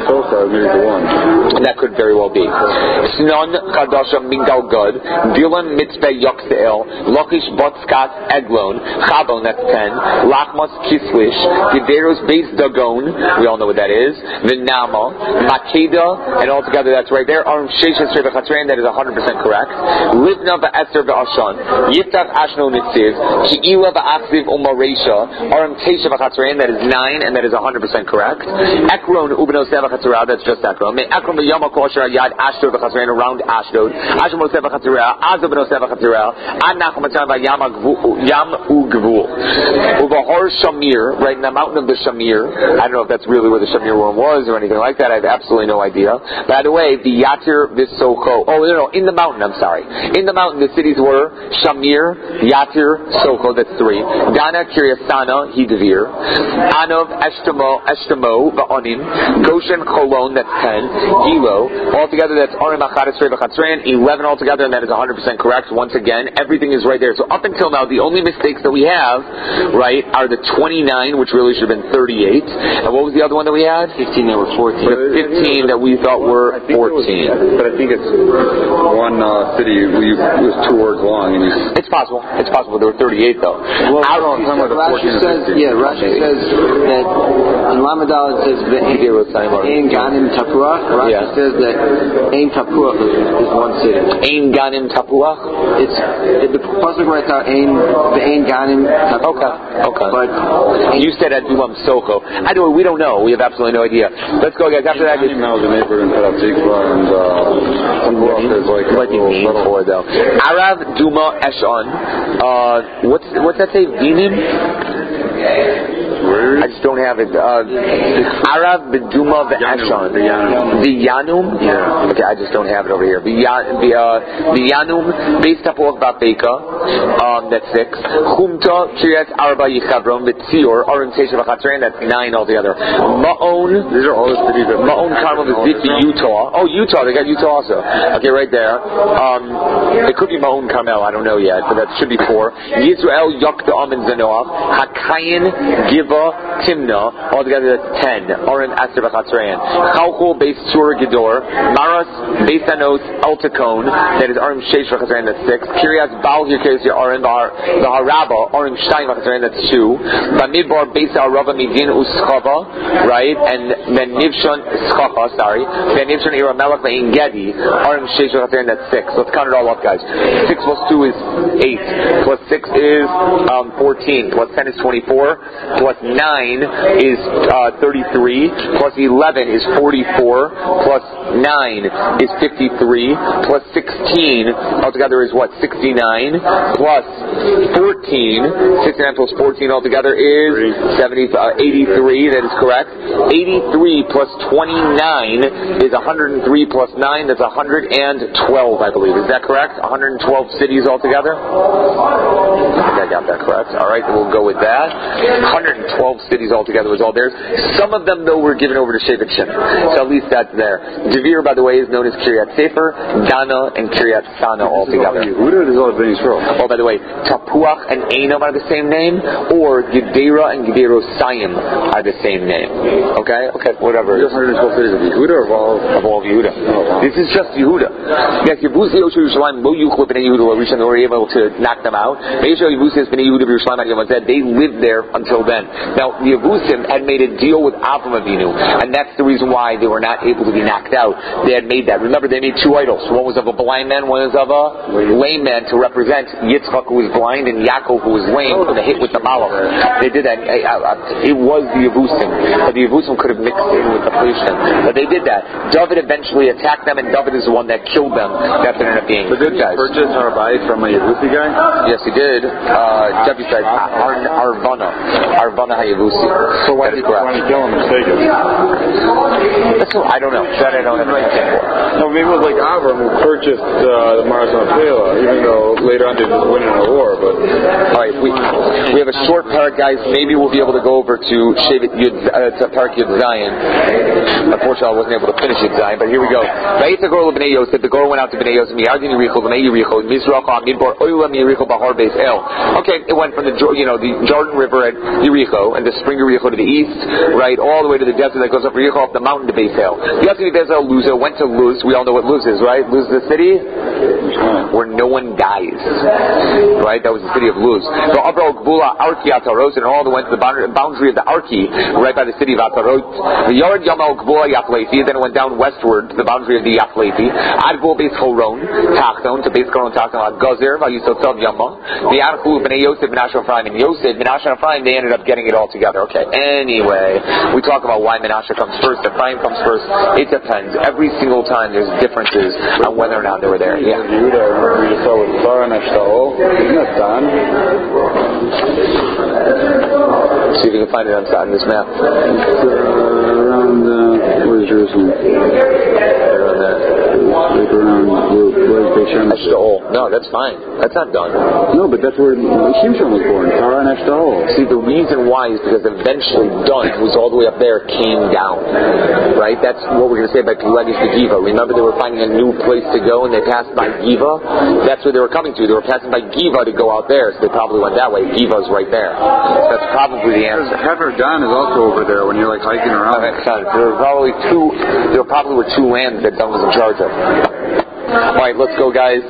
That could very well be. Snon Chadasha Mingdal Gud, Dilan Mitzvah Yokseel, Lachish Botskat Eglon, Chabon, that's 10, Lachmas Kislish, Gederos Beis Dagon, we all know what that is, Vinama, Makeda, and altogether that's right there, Aram Sheshes Revachatzrayan, that is 100% correct. Livna Va'eser Va'ashan, Yiftach Ashno Nitziv, Ki'ila Va'achziv Umaresha, Aram Tesha Va'chatzrayan, that is 9, and that is 100% correct. Ekron Ubnos Va'chatzrayan, that's just Ekron. May Ekron V'yama Kosher Yad Ashdod Va'chatzrayan, around Ashdod. Ashmos Va'chatzrayan, Azabnos Va'chatzrayan, Ad Nachmatan Va'yam Ugvul. Uvahor Shamir, right in the mountain of the Shamir. I don't know if that's really where the Shamir worm was or anything like that. I have absolutely no idea. By the way, the Yatir Visoko. Oh, no, in the mountain, I'm sorry. In the mountain, the cities were Shamir, Yatir, Soko, that's 3. Dana, Kiryasana, Hidvir. Anov, Eshtamo, Va'onim. Goshen, Cholon, that's 10. Gilo. Altogether, that's Arim Achadis Revachatzrayan, 11 altogether, and that is 100% correct. Once again, everything is right there. So up until now, the only mistakes that we have, right, are the 29, which really should should have been 38. And what was the other one that we had? 15 that were 14. The 15 that we thought were 14. But I think it's one city was 2 words long. And it's possible. It's possible. There were 38 though. Well, Rashi says that in Lamadal it says Ein Ganim Tapuach. Rashi says that Ein Tapuach is one city. Ein Ganim Tapuach? It's the pasuk writes out Ein Ganim Tapuach. Okay. But you said Adulam Soko. Either way, we don't know. We have absolutely no idea. Let's go, guys. After that, was a neighbor in Petah Tikva, and what do you mean for though? Arav Duma Eshon. What's that say? Dinim? I just don't have it. Arav Beduma Ve'ashon. V'yanum? Yeah. Okay, I just don't have it over here. V'yanum, Beis Tapuach Ba'Beika, that's 6. Chumta, Kiryat Arba Yichavron, V'tzior, Aron Tesha V'chatzrein, that's 9 altogether. Ma'on, these are all the cities. Ma'on Carmel V'Zikvi, Utah. Oh, Utah, they got Utah also. Okay, right there. It could be Ma'on Carmel, I don't know yet, but that should be 4. Yisrael, Yokta, Amen Zanoach, Hakayin, Giva, Timna, altogether that's 10. Oren Aser B'Chatzrein. Chalchul Beis Sur Gedor. Maras Beis Anos Altakon. That is Oren Sheish B'Chatzrein, that's 6. Kiryas Baal Yirkes Oren B'Haraba. Oren Shtayim B'Chatzrein, that's 2. Bamidbar Beis Arava Midin Uschava. Right? And then Nivshon Schacha, sorry. Then Nivshon Ira Melech Ve'in Gedi. Oren Sheish B'Chatzrein, that's 6. Let's count it all up, guys. 6 plus 2 is 8. Plus 6 is 14. Plus 10 is 24. Plus 9 is 33, plus 11 is 44, plus 9 is 53, plus 16 altogether is what? 69, plus 14, 69 plus 14 altogether is 83, that is correct. 83 plus 29 is 103 plus 9, that's 112, I believe. Is that correct? 112 cities altogether? I think I got that correct. Alright, we'll go with that. 112 cities altogether was all theirs. Some of them, though, were given over to Shevet Shimon. So at least that's there. Devere, by the way, is known as Kiryat Sefer, Dana, and Kiryat Sana altogether. Oh, by the way, Tapuach and Einam are the same name, or Gedera and Gederosayim are the same name. Okay, whatever. Just 112 cities of Yehuda or of all of Yehuda. Oh, wow. This is just Yehuda. Yes, Yevusi Yoshu Yerushalayim Lo Yuchel B'nei Yehuda Rishon, they were able to knock them out. Yevusi B'nei Yehuda Yerushalayim Yom Hazeh, they lived there until then. Now, the Yevusim had made a deal with Avram Avinu, and that's the reason why they were not able to be knocked out. They had made that. Remember, they made 2 idols. One was of a blind man, one was of a lame man to represent Yitzchak, who was blind, and Yaakov, who was lame, for the hit with the Malach. They did that. It was the Yevusim, but the Yevusim could have mixed in with the Plishtim. But they did that. David eventually attacked them, and David is the one that killed them. That ended up being the good guys. Did he purchase Harbai from a Yevusi guy? Yes, he did. Debbie said Arvana Hayavusi. So why did he kill him and take it? I don't know. That I don't have an answer for. No, maybe it was like Avram who purchased the Mars Mapela, even though later on they didn't win in a war. But alright, we have a short parak, guys. Maybe we'll be able to go over to Shevet Yud, to Parak Yud Zion. Unfortunately, I wasn't able to finish Yud Zion, but here we go. The girl went out to Bnei Yosef. Okay, it went from the Jordan River at Yericho and the spring of Yericho to the east, right, all the way to the desert that goes up Yericho up the mountain to Beis El. Yosef Beis El, Luz, went to Luz. We all know what Luz is, right? Luz is the city where no one dies, right? That was the city of Luz. So Abra Gbula Arki Ataros, and all the went to the boundary of the Arki, right by the city of Atarot. The Yard Yamal Gbula Yaflefi, then it went down westward to the boundary of the Yaflefi. Adbul Beis Choron Tachton to Beis Choron Tachton Gazer Vayusotov Yama. The Archu Bnei Yosef Menashe Ephraim, and Yosef Menashe Ephraim, they ended up getting it all together. Okay. Anyway, we talk about why Menashe comes first, Ephraim comes first. It depends. Every single time there's differences on whether or not they were there. Yeah. Yehuda, I remember we just saw with Sarah and Eshtaol. Isn't that done? See if you can find it on this map. It's around where's Jerusalem? Around there. like around where Beishem. Eshtaol. No, that's fine. That's not done. No, but that's where Shimshon was born. Tara and Eshtaol. See, the reason why is because eventually Dun, who's all the way up there, came down. Right? That's what we're going to say about Pilegesh to Giva. Remember, they were finding a new place to go, and they passed by Giva. That's where they were coming to. They were passing by Giva to go out there, so they probably went that way. Giva's right there. So that's probably the answer. Hefer Dan is also over there when you're like hiking around. That makes sense. There probably were two lands that Dun was in charge of. Alright, let's go, guys.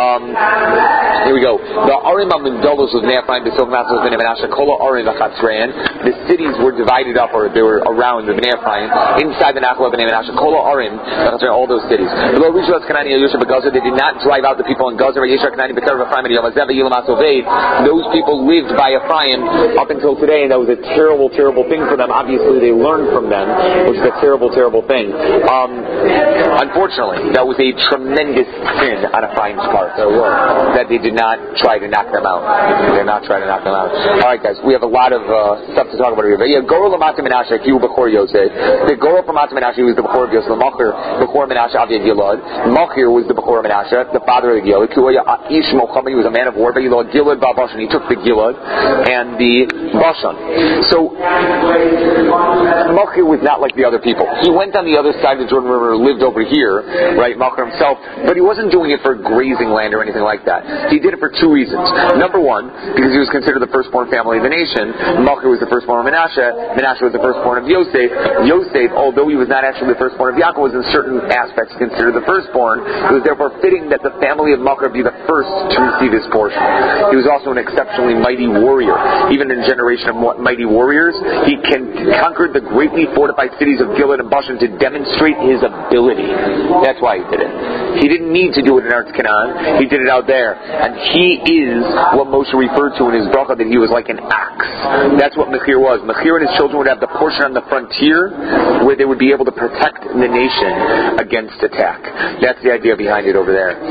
Here we go. The Arim HaMindolos was Ne'afayim, B'Sov Matzos, B'nei Menashe, Kol Arim V'Chatzrein. The cities were divided up, or they were around the Ne'afayim, inside the Nachla B'nei Menashe, Kol Arim V'Chatzrein, all those cities. Below Rishon Kanani Yosha B'Gaza, they did not drive out the people in Gaza, Yeshua Kanani B'Ter V'Ephraim, and Yomazeh V'Yilam HaSoved. Those people lived by Ephraim up until today, and that was a terrible, terrible thing for them. Obviously, they learned from them, which is a terrible, terrible thing. Unfortunately, that was a tremendous sin on Ephraim's part. That they did not try to knock them out. They did not try to knock them out. Alright, guys, we have a lot of stuff to talk about here. But yeah, Goro L'Matzah Menashe, he was Bechor Yosef. The Goro from Matzah Menashe was the Bechor of Yosef. Machir, Bechor Menashe Aviad Gilad. Machir was the Bechor of Menashe, the father of the Gilad. Kuya Ish Mocham, he was a man of war. But Gilad Bashan, he took the Gilad and the Bashan. So Machir was not like the other people. He went on the other side of the Jordan River, lived over here, right? Machir himself, but he wasn't doing it for grazing land or anything like that. He did it for two reasons. Number one, because he was considered the firstborn family of the nation. Machir was the firstborn of Menashe. Menashe was the firstborn of Yosef. Yosef, although he was not actually the firstborn of Yaakov, was in certain aspects considered the firstborn. It was therefore fitting that the family of Machir be the first to receive his portion. He was also an exceptionally mighty warrior. Even in a generation of mighty warriors, he conquered the greatly fortified cities of Gilad and Bashan to demonstrate his ability. That's why he did it. He didn't need to do it in Eretz Canaan. He did it out there. And he is what Moshe referred to in his bracha, that he was like an axe. That's what Machir was. Machir and his children would have the portion on the frontier where they would be able to protect the nation against attack. That's the idea behind it over there.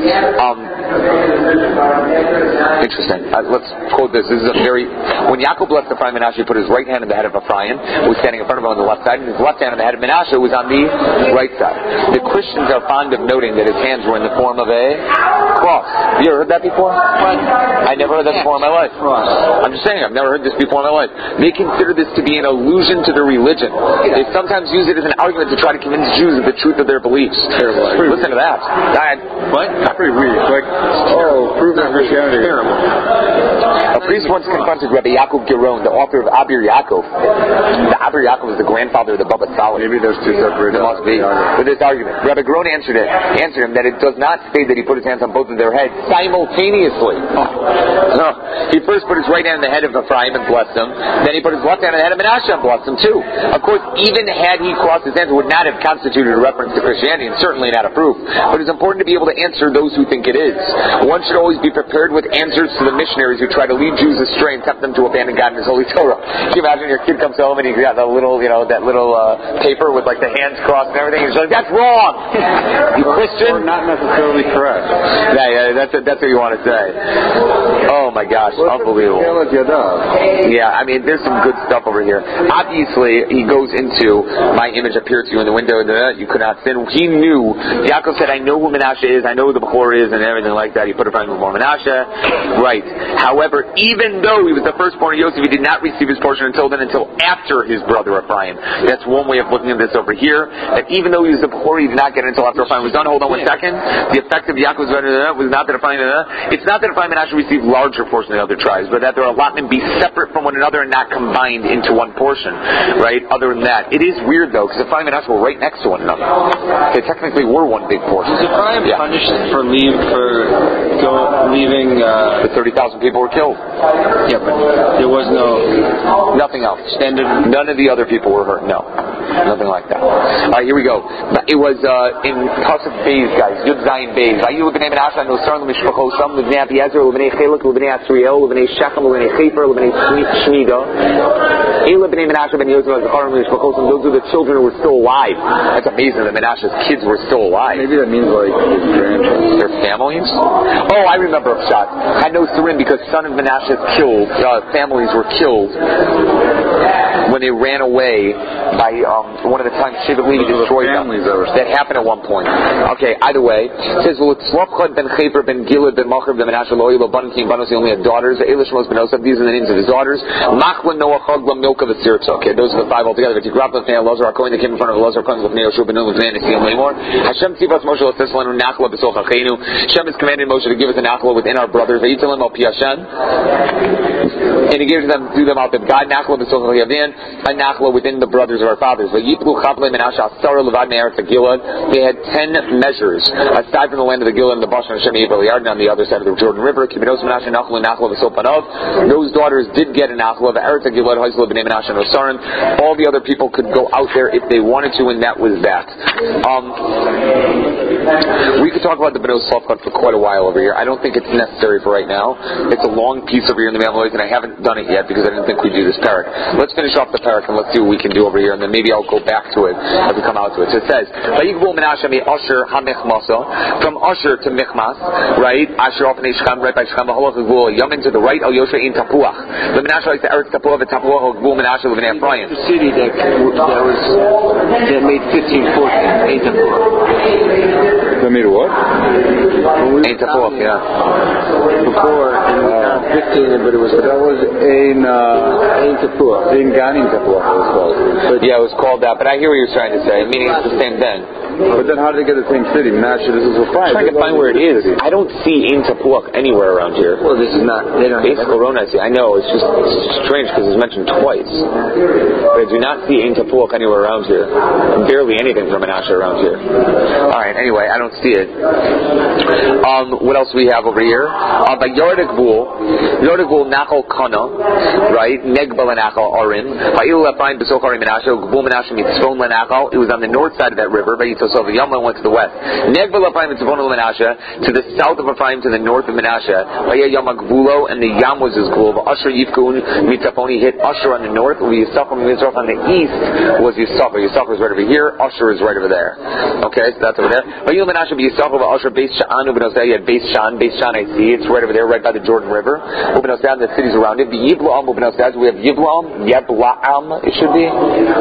Interesting. Let's quote this. This is a very... When Yaakov blessed Ephraim, Menashe put his right hand in the head of Ephraim, who was standing in front of him on the left side, and his left hand in the head of Menashe was on the right side. The Christians are fond of noting that his hands were in the form of a cross. Have you ever heard that before? I never heard that before in my life. I'm just saying, I've never heard this before in my life. They consider this to be an allusion to their religion. They sometimes use it as an argument to try to convince Jews of the truth of their beliefs. Listen to that. What? That's pretty weird. Like, prove that Christianity. A priest once confronted Rabbi Yaakov Geron, the author of Abir Yaakov. The Abir Yaakov is the grandfather of the Baba Saleh. Maybe there's two separate. There must be. With this argument, Rabbi Geron answered him that it does not say that he put his hands on both of their heads simultaneously. No. He first put his right hand on the head of Ephraim and blessed him. Then he put his left hand on the head of Menashe and blessed him too. Of course, even had he crossed his hands, it would not have constituted a reference to Christianity, and certainly not a proof. But it's important to be able to answer those who think it is. One should always be prepared with answers to the missionaries who try to lead Jews astray and tempt them to abandon God and His holy Torah. Can you imagine your kid comes home and he's got that little, paper with like the hands crossed and everything? He's like, "That's wrong, you Christian." Or not necessarily correct. Yeah, that's what you want to say. Oh my gosh, unbelievable. Yeah, I mean, there's some good stuff over here. Obviously, he goes into my image appeared to you in the window, and you could not sin. He knew. Yaakov said, "I know who Menashe is. I know who the Bechor is," and everything like that. He put a friend before Menashe. Right. However, even though he was the firstborn of Yosef, he did not receive his portion until after his brother Ephraim. That's one way of looking at this over here. That even though he was the Bechor, he did not get it until after Ephraim was done. Hold on 1 second. The effect of Yaakov's was not that Ephraim. It's not that Ephraim and Menashe received larger portion than the other tribes, but that their allotment be separate from one another and not combined into one portion. Right. Other than that, it is weird though, because Ephraim and Menashe were right next to one another. They technically were one big portion. Was Ephraim punished for leaving? The 30,000 people were killed. Yeah, but there was nothing else. None of the other people were hurt. No, nothing like that. All right, here we go. It was in Pasuk Beis, guys. Yud Zayin Beis. Vayu l'bnei Menashe nosarn l'mishpachosam l'bnei Abiezer l'bnei Chelek l'bnei Asriel l'bnei Shechem l'bnei Chefer l'bnei Shmida. L'bnei Menashe ben Yosef l'zacharim l'mishpachosam. Those are the children who were still alive. That's amazing that Menashe's kids were still alive. Maybe that means like his grandchildren. Their families? Oh, I remember Pshat. I know Sarim because son of Menashe's families were killed when they ran away by one of the times Shevet Levi destroyed them. That happened at one point. Okay, either way, it says, Tzlopchad ben Chafer ben Gilad ben Machir ben Menashe lo Yilo Banim Kim Banos, he only had daughters. Eilish Mos ben Osef, these are the names of his daughters. Machla Noah Chagla Milka V'Sirtza. Okay, those are the five altogether. But you grab the Fnei Elazar HaKohen that came in front of Elazar HaKohen with Neo Shub ben Nun with Nan Nesiam Lemor. Hashem Tzivas Moshe L'Teslanu Nachla B'Soch Achenu. Hashem has commanded Moshe to give us a Nachla within our brothers. V'Yitzalim Al Pi Hashem. And he gave them to them out of God Nachla B'Soch Achenu, a Nachla within the brothers of our fathers. V'Yiplu Chaplei Menashe Asara Levad Me'eretz Gilad. They had 10 measures aside from the land of the Gilad and the Bashan Hashem Yipel Yarden on the other side of the Jordan River. Kibenos Menashe Nachla Nachla V'Sopanov. Those daughters did get a Nachla. V'Eretz Gilad Haisla B'nei Menashe Nosaran. All the other people could go out there if they wanted to, and that was that. We could talk about the Bnei Tzlopchad for quite a while over here. I don't think it's necessary for right now. It's a long piece over here in the Mamalois, and I haven't done it yet because I didn't think we'd do this parak. Let's finish off the parak and let's see what we can do over here, and then maybe I'll go back to it as we come out to it. So it says, from Asher to Michmas, right? Asher off Shecham, right by Shecham, Yamin to the right, Al Yosha in Tapuach. The Menashe likes the Eretz Tapuach, the Tapuach, Menashe, Levnei Ephraim. The city that made 1514, ain't Tapuach. That made what? Ain't Tapuach, yeah. Before in 15, but it was Ein Tapuach. Ein Ganim Tapuach it was called. Yeah, it was called that, but I hear what you're trying to say, meaning it's the same thing. But then how did they get the same city? Menashe, this is Ephraim. I'm trying to find where it is. I don't see Ein Tapuach anywhere around here. Well, this is not. They don't. Beis Corona, I see. I know, it's just strange because it's mentioned twice. But I do not see Ein Tapuach anywhere around here. Barely anything from Menashe around here. Alright, anyway, I don't see it. What else do we have over here? By Yordik Gvul, Nachal Kana, right? Negbal and Nachal Arim. Ha'il Ephraim B'soch Arim Menashe, Gvul Menashe Mitzvon Lenachal. It was on the north side of that river. So Yama went to the west. Negbal Ephraim and Tzvon Menashe, to the south of Ephraim, to the north of Menashe. Vaya Yama Gvulo, and the Yam was his Gvul. Asher Yifkun Mitzaponi hit Asher on the north. Yisachar Mitzraf on the east was Yisachar. Yisachar is right over here. Asher is right over there. Okay, so that's over there. Vaya Menashe Yisachar Asher Beis Shan Ubenoseh. You had Beis Shan. Beis Shan I see. It's right over there, right by the Jordan River. Ubenoseh and the cities around it. Yiblaam Ubenoseh. We have Yiblaam. Yeblaam. It should be.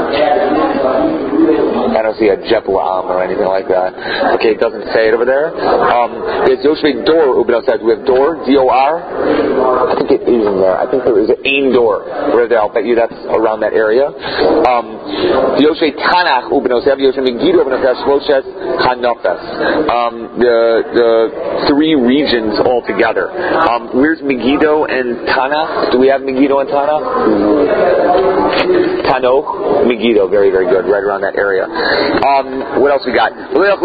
I don't see a Jeblaam or anything like that. Okay, it doesn't say it over there. There's Yoshvei Dor Ubenoseh. We have Dor, D-O-R. I think it is in there. I think there is an Ein Dor. Where there, I'll bet you that's around that area. Yoshvei Tanach Ubenoseh. Yoshvei Megiddo Ubenoseh. Shloshes Hanofes. The three regions all together. Where's Megiddo and Tanach? Do we have Megiddo and Tanach? Tanoch, Megiddo, very, very good, right around that area. What else we got? They weren't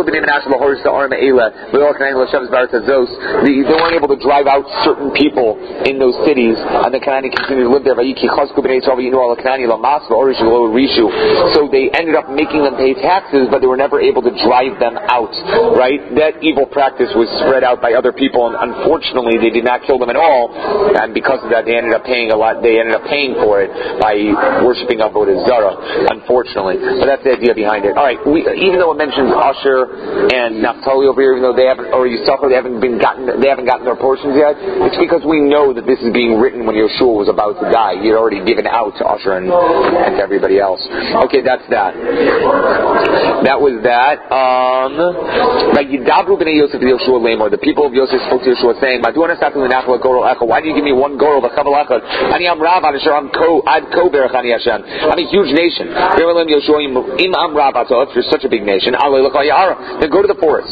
able to drive out certain people in those cities, and the Canaanite continued to live there. So they ended up making them pay taxes, but they were never able to drive them out. Right? That evil practice was spread out by other people, and unfortunately, they did not kill them at all. And because of that, they ended up paying a lot. They ended up paying for it by worshiping Avodah Zarah. Unfortunately, but that's the idea behind it. All right, even though it mentions Asher and Naphtali over here, even though they haven't, or Yisachar, they haven't gotten their portions yet. It's because we know that this is being written when Yeshua was about to die. He had already given out to Asher and to everybody else. Okay, that's that. That was that. Like Yidabru b'nei Yosef Yeshua Lamor, the people of Yosef spoke to Yeshua saying, why do you give me one gorel v'chavel echad? Ani am Rav ad I'm a huge nation. If you're such a big nation, then go to the forest.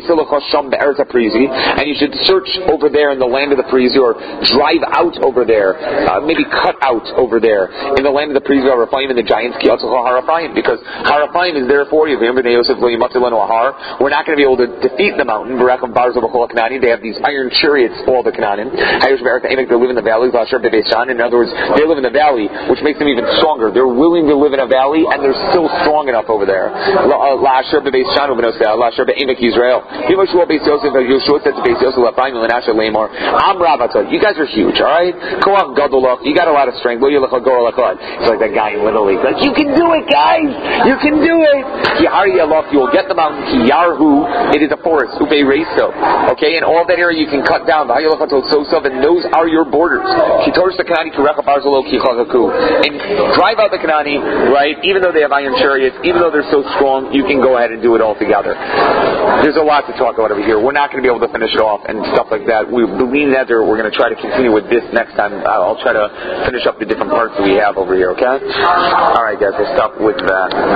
And you should search over there in the land of the Perizi, or drive out over there, maybe cut out over there in the land of the Perizi, Haraphaim and the giants, because Haraphaim is there for you. We're not going to be able to defeat the mountain. They have these iron chariots, all the Canaanim. They live in the valley. In other words, they live in the valley, which makes them even stronger. They're willing to live in a valley, and they're still strong strong enough over there. La'asher bebeis shanu b'nosei, la'asher be'emek Yisrael. Yimoshu beis Yosef, Yeshua said to beis Yosef, La'payim L'nasher Lamor. Am Rabata. You guys are huge, all right? Koach Gadolach. You got a lot of strength. It's like that guy in Little League. Like, you can do it, guys. You can do it. You will get the mountain. Yarhu. It is a forest. Ube Reso. Okay, and all that area you can cut down. And those are your borders. And drive out the Kanani, right? Even though they have iron chariots, even though they're so strong, you can go ahead and do it all together. There's a lot to talk about over here. We're not going to be able to finish it off and stuff like that. We believe that we're going to try to continue with this next time. I'll try to finish up the different parts that we have over here, okay? Alright guys, we'll stop with that.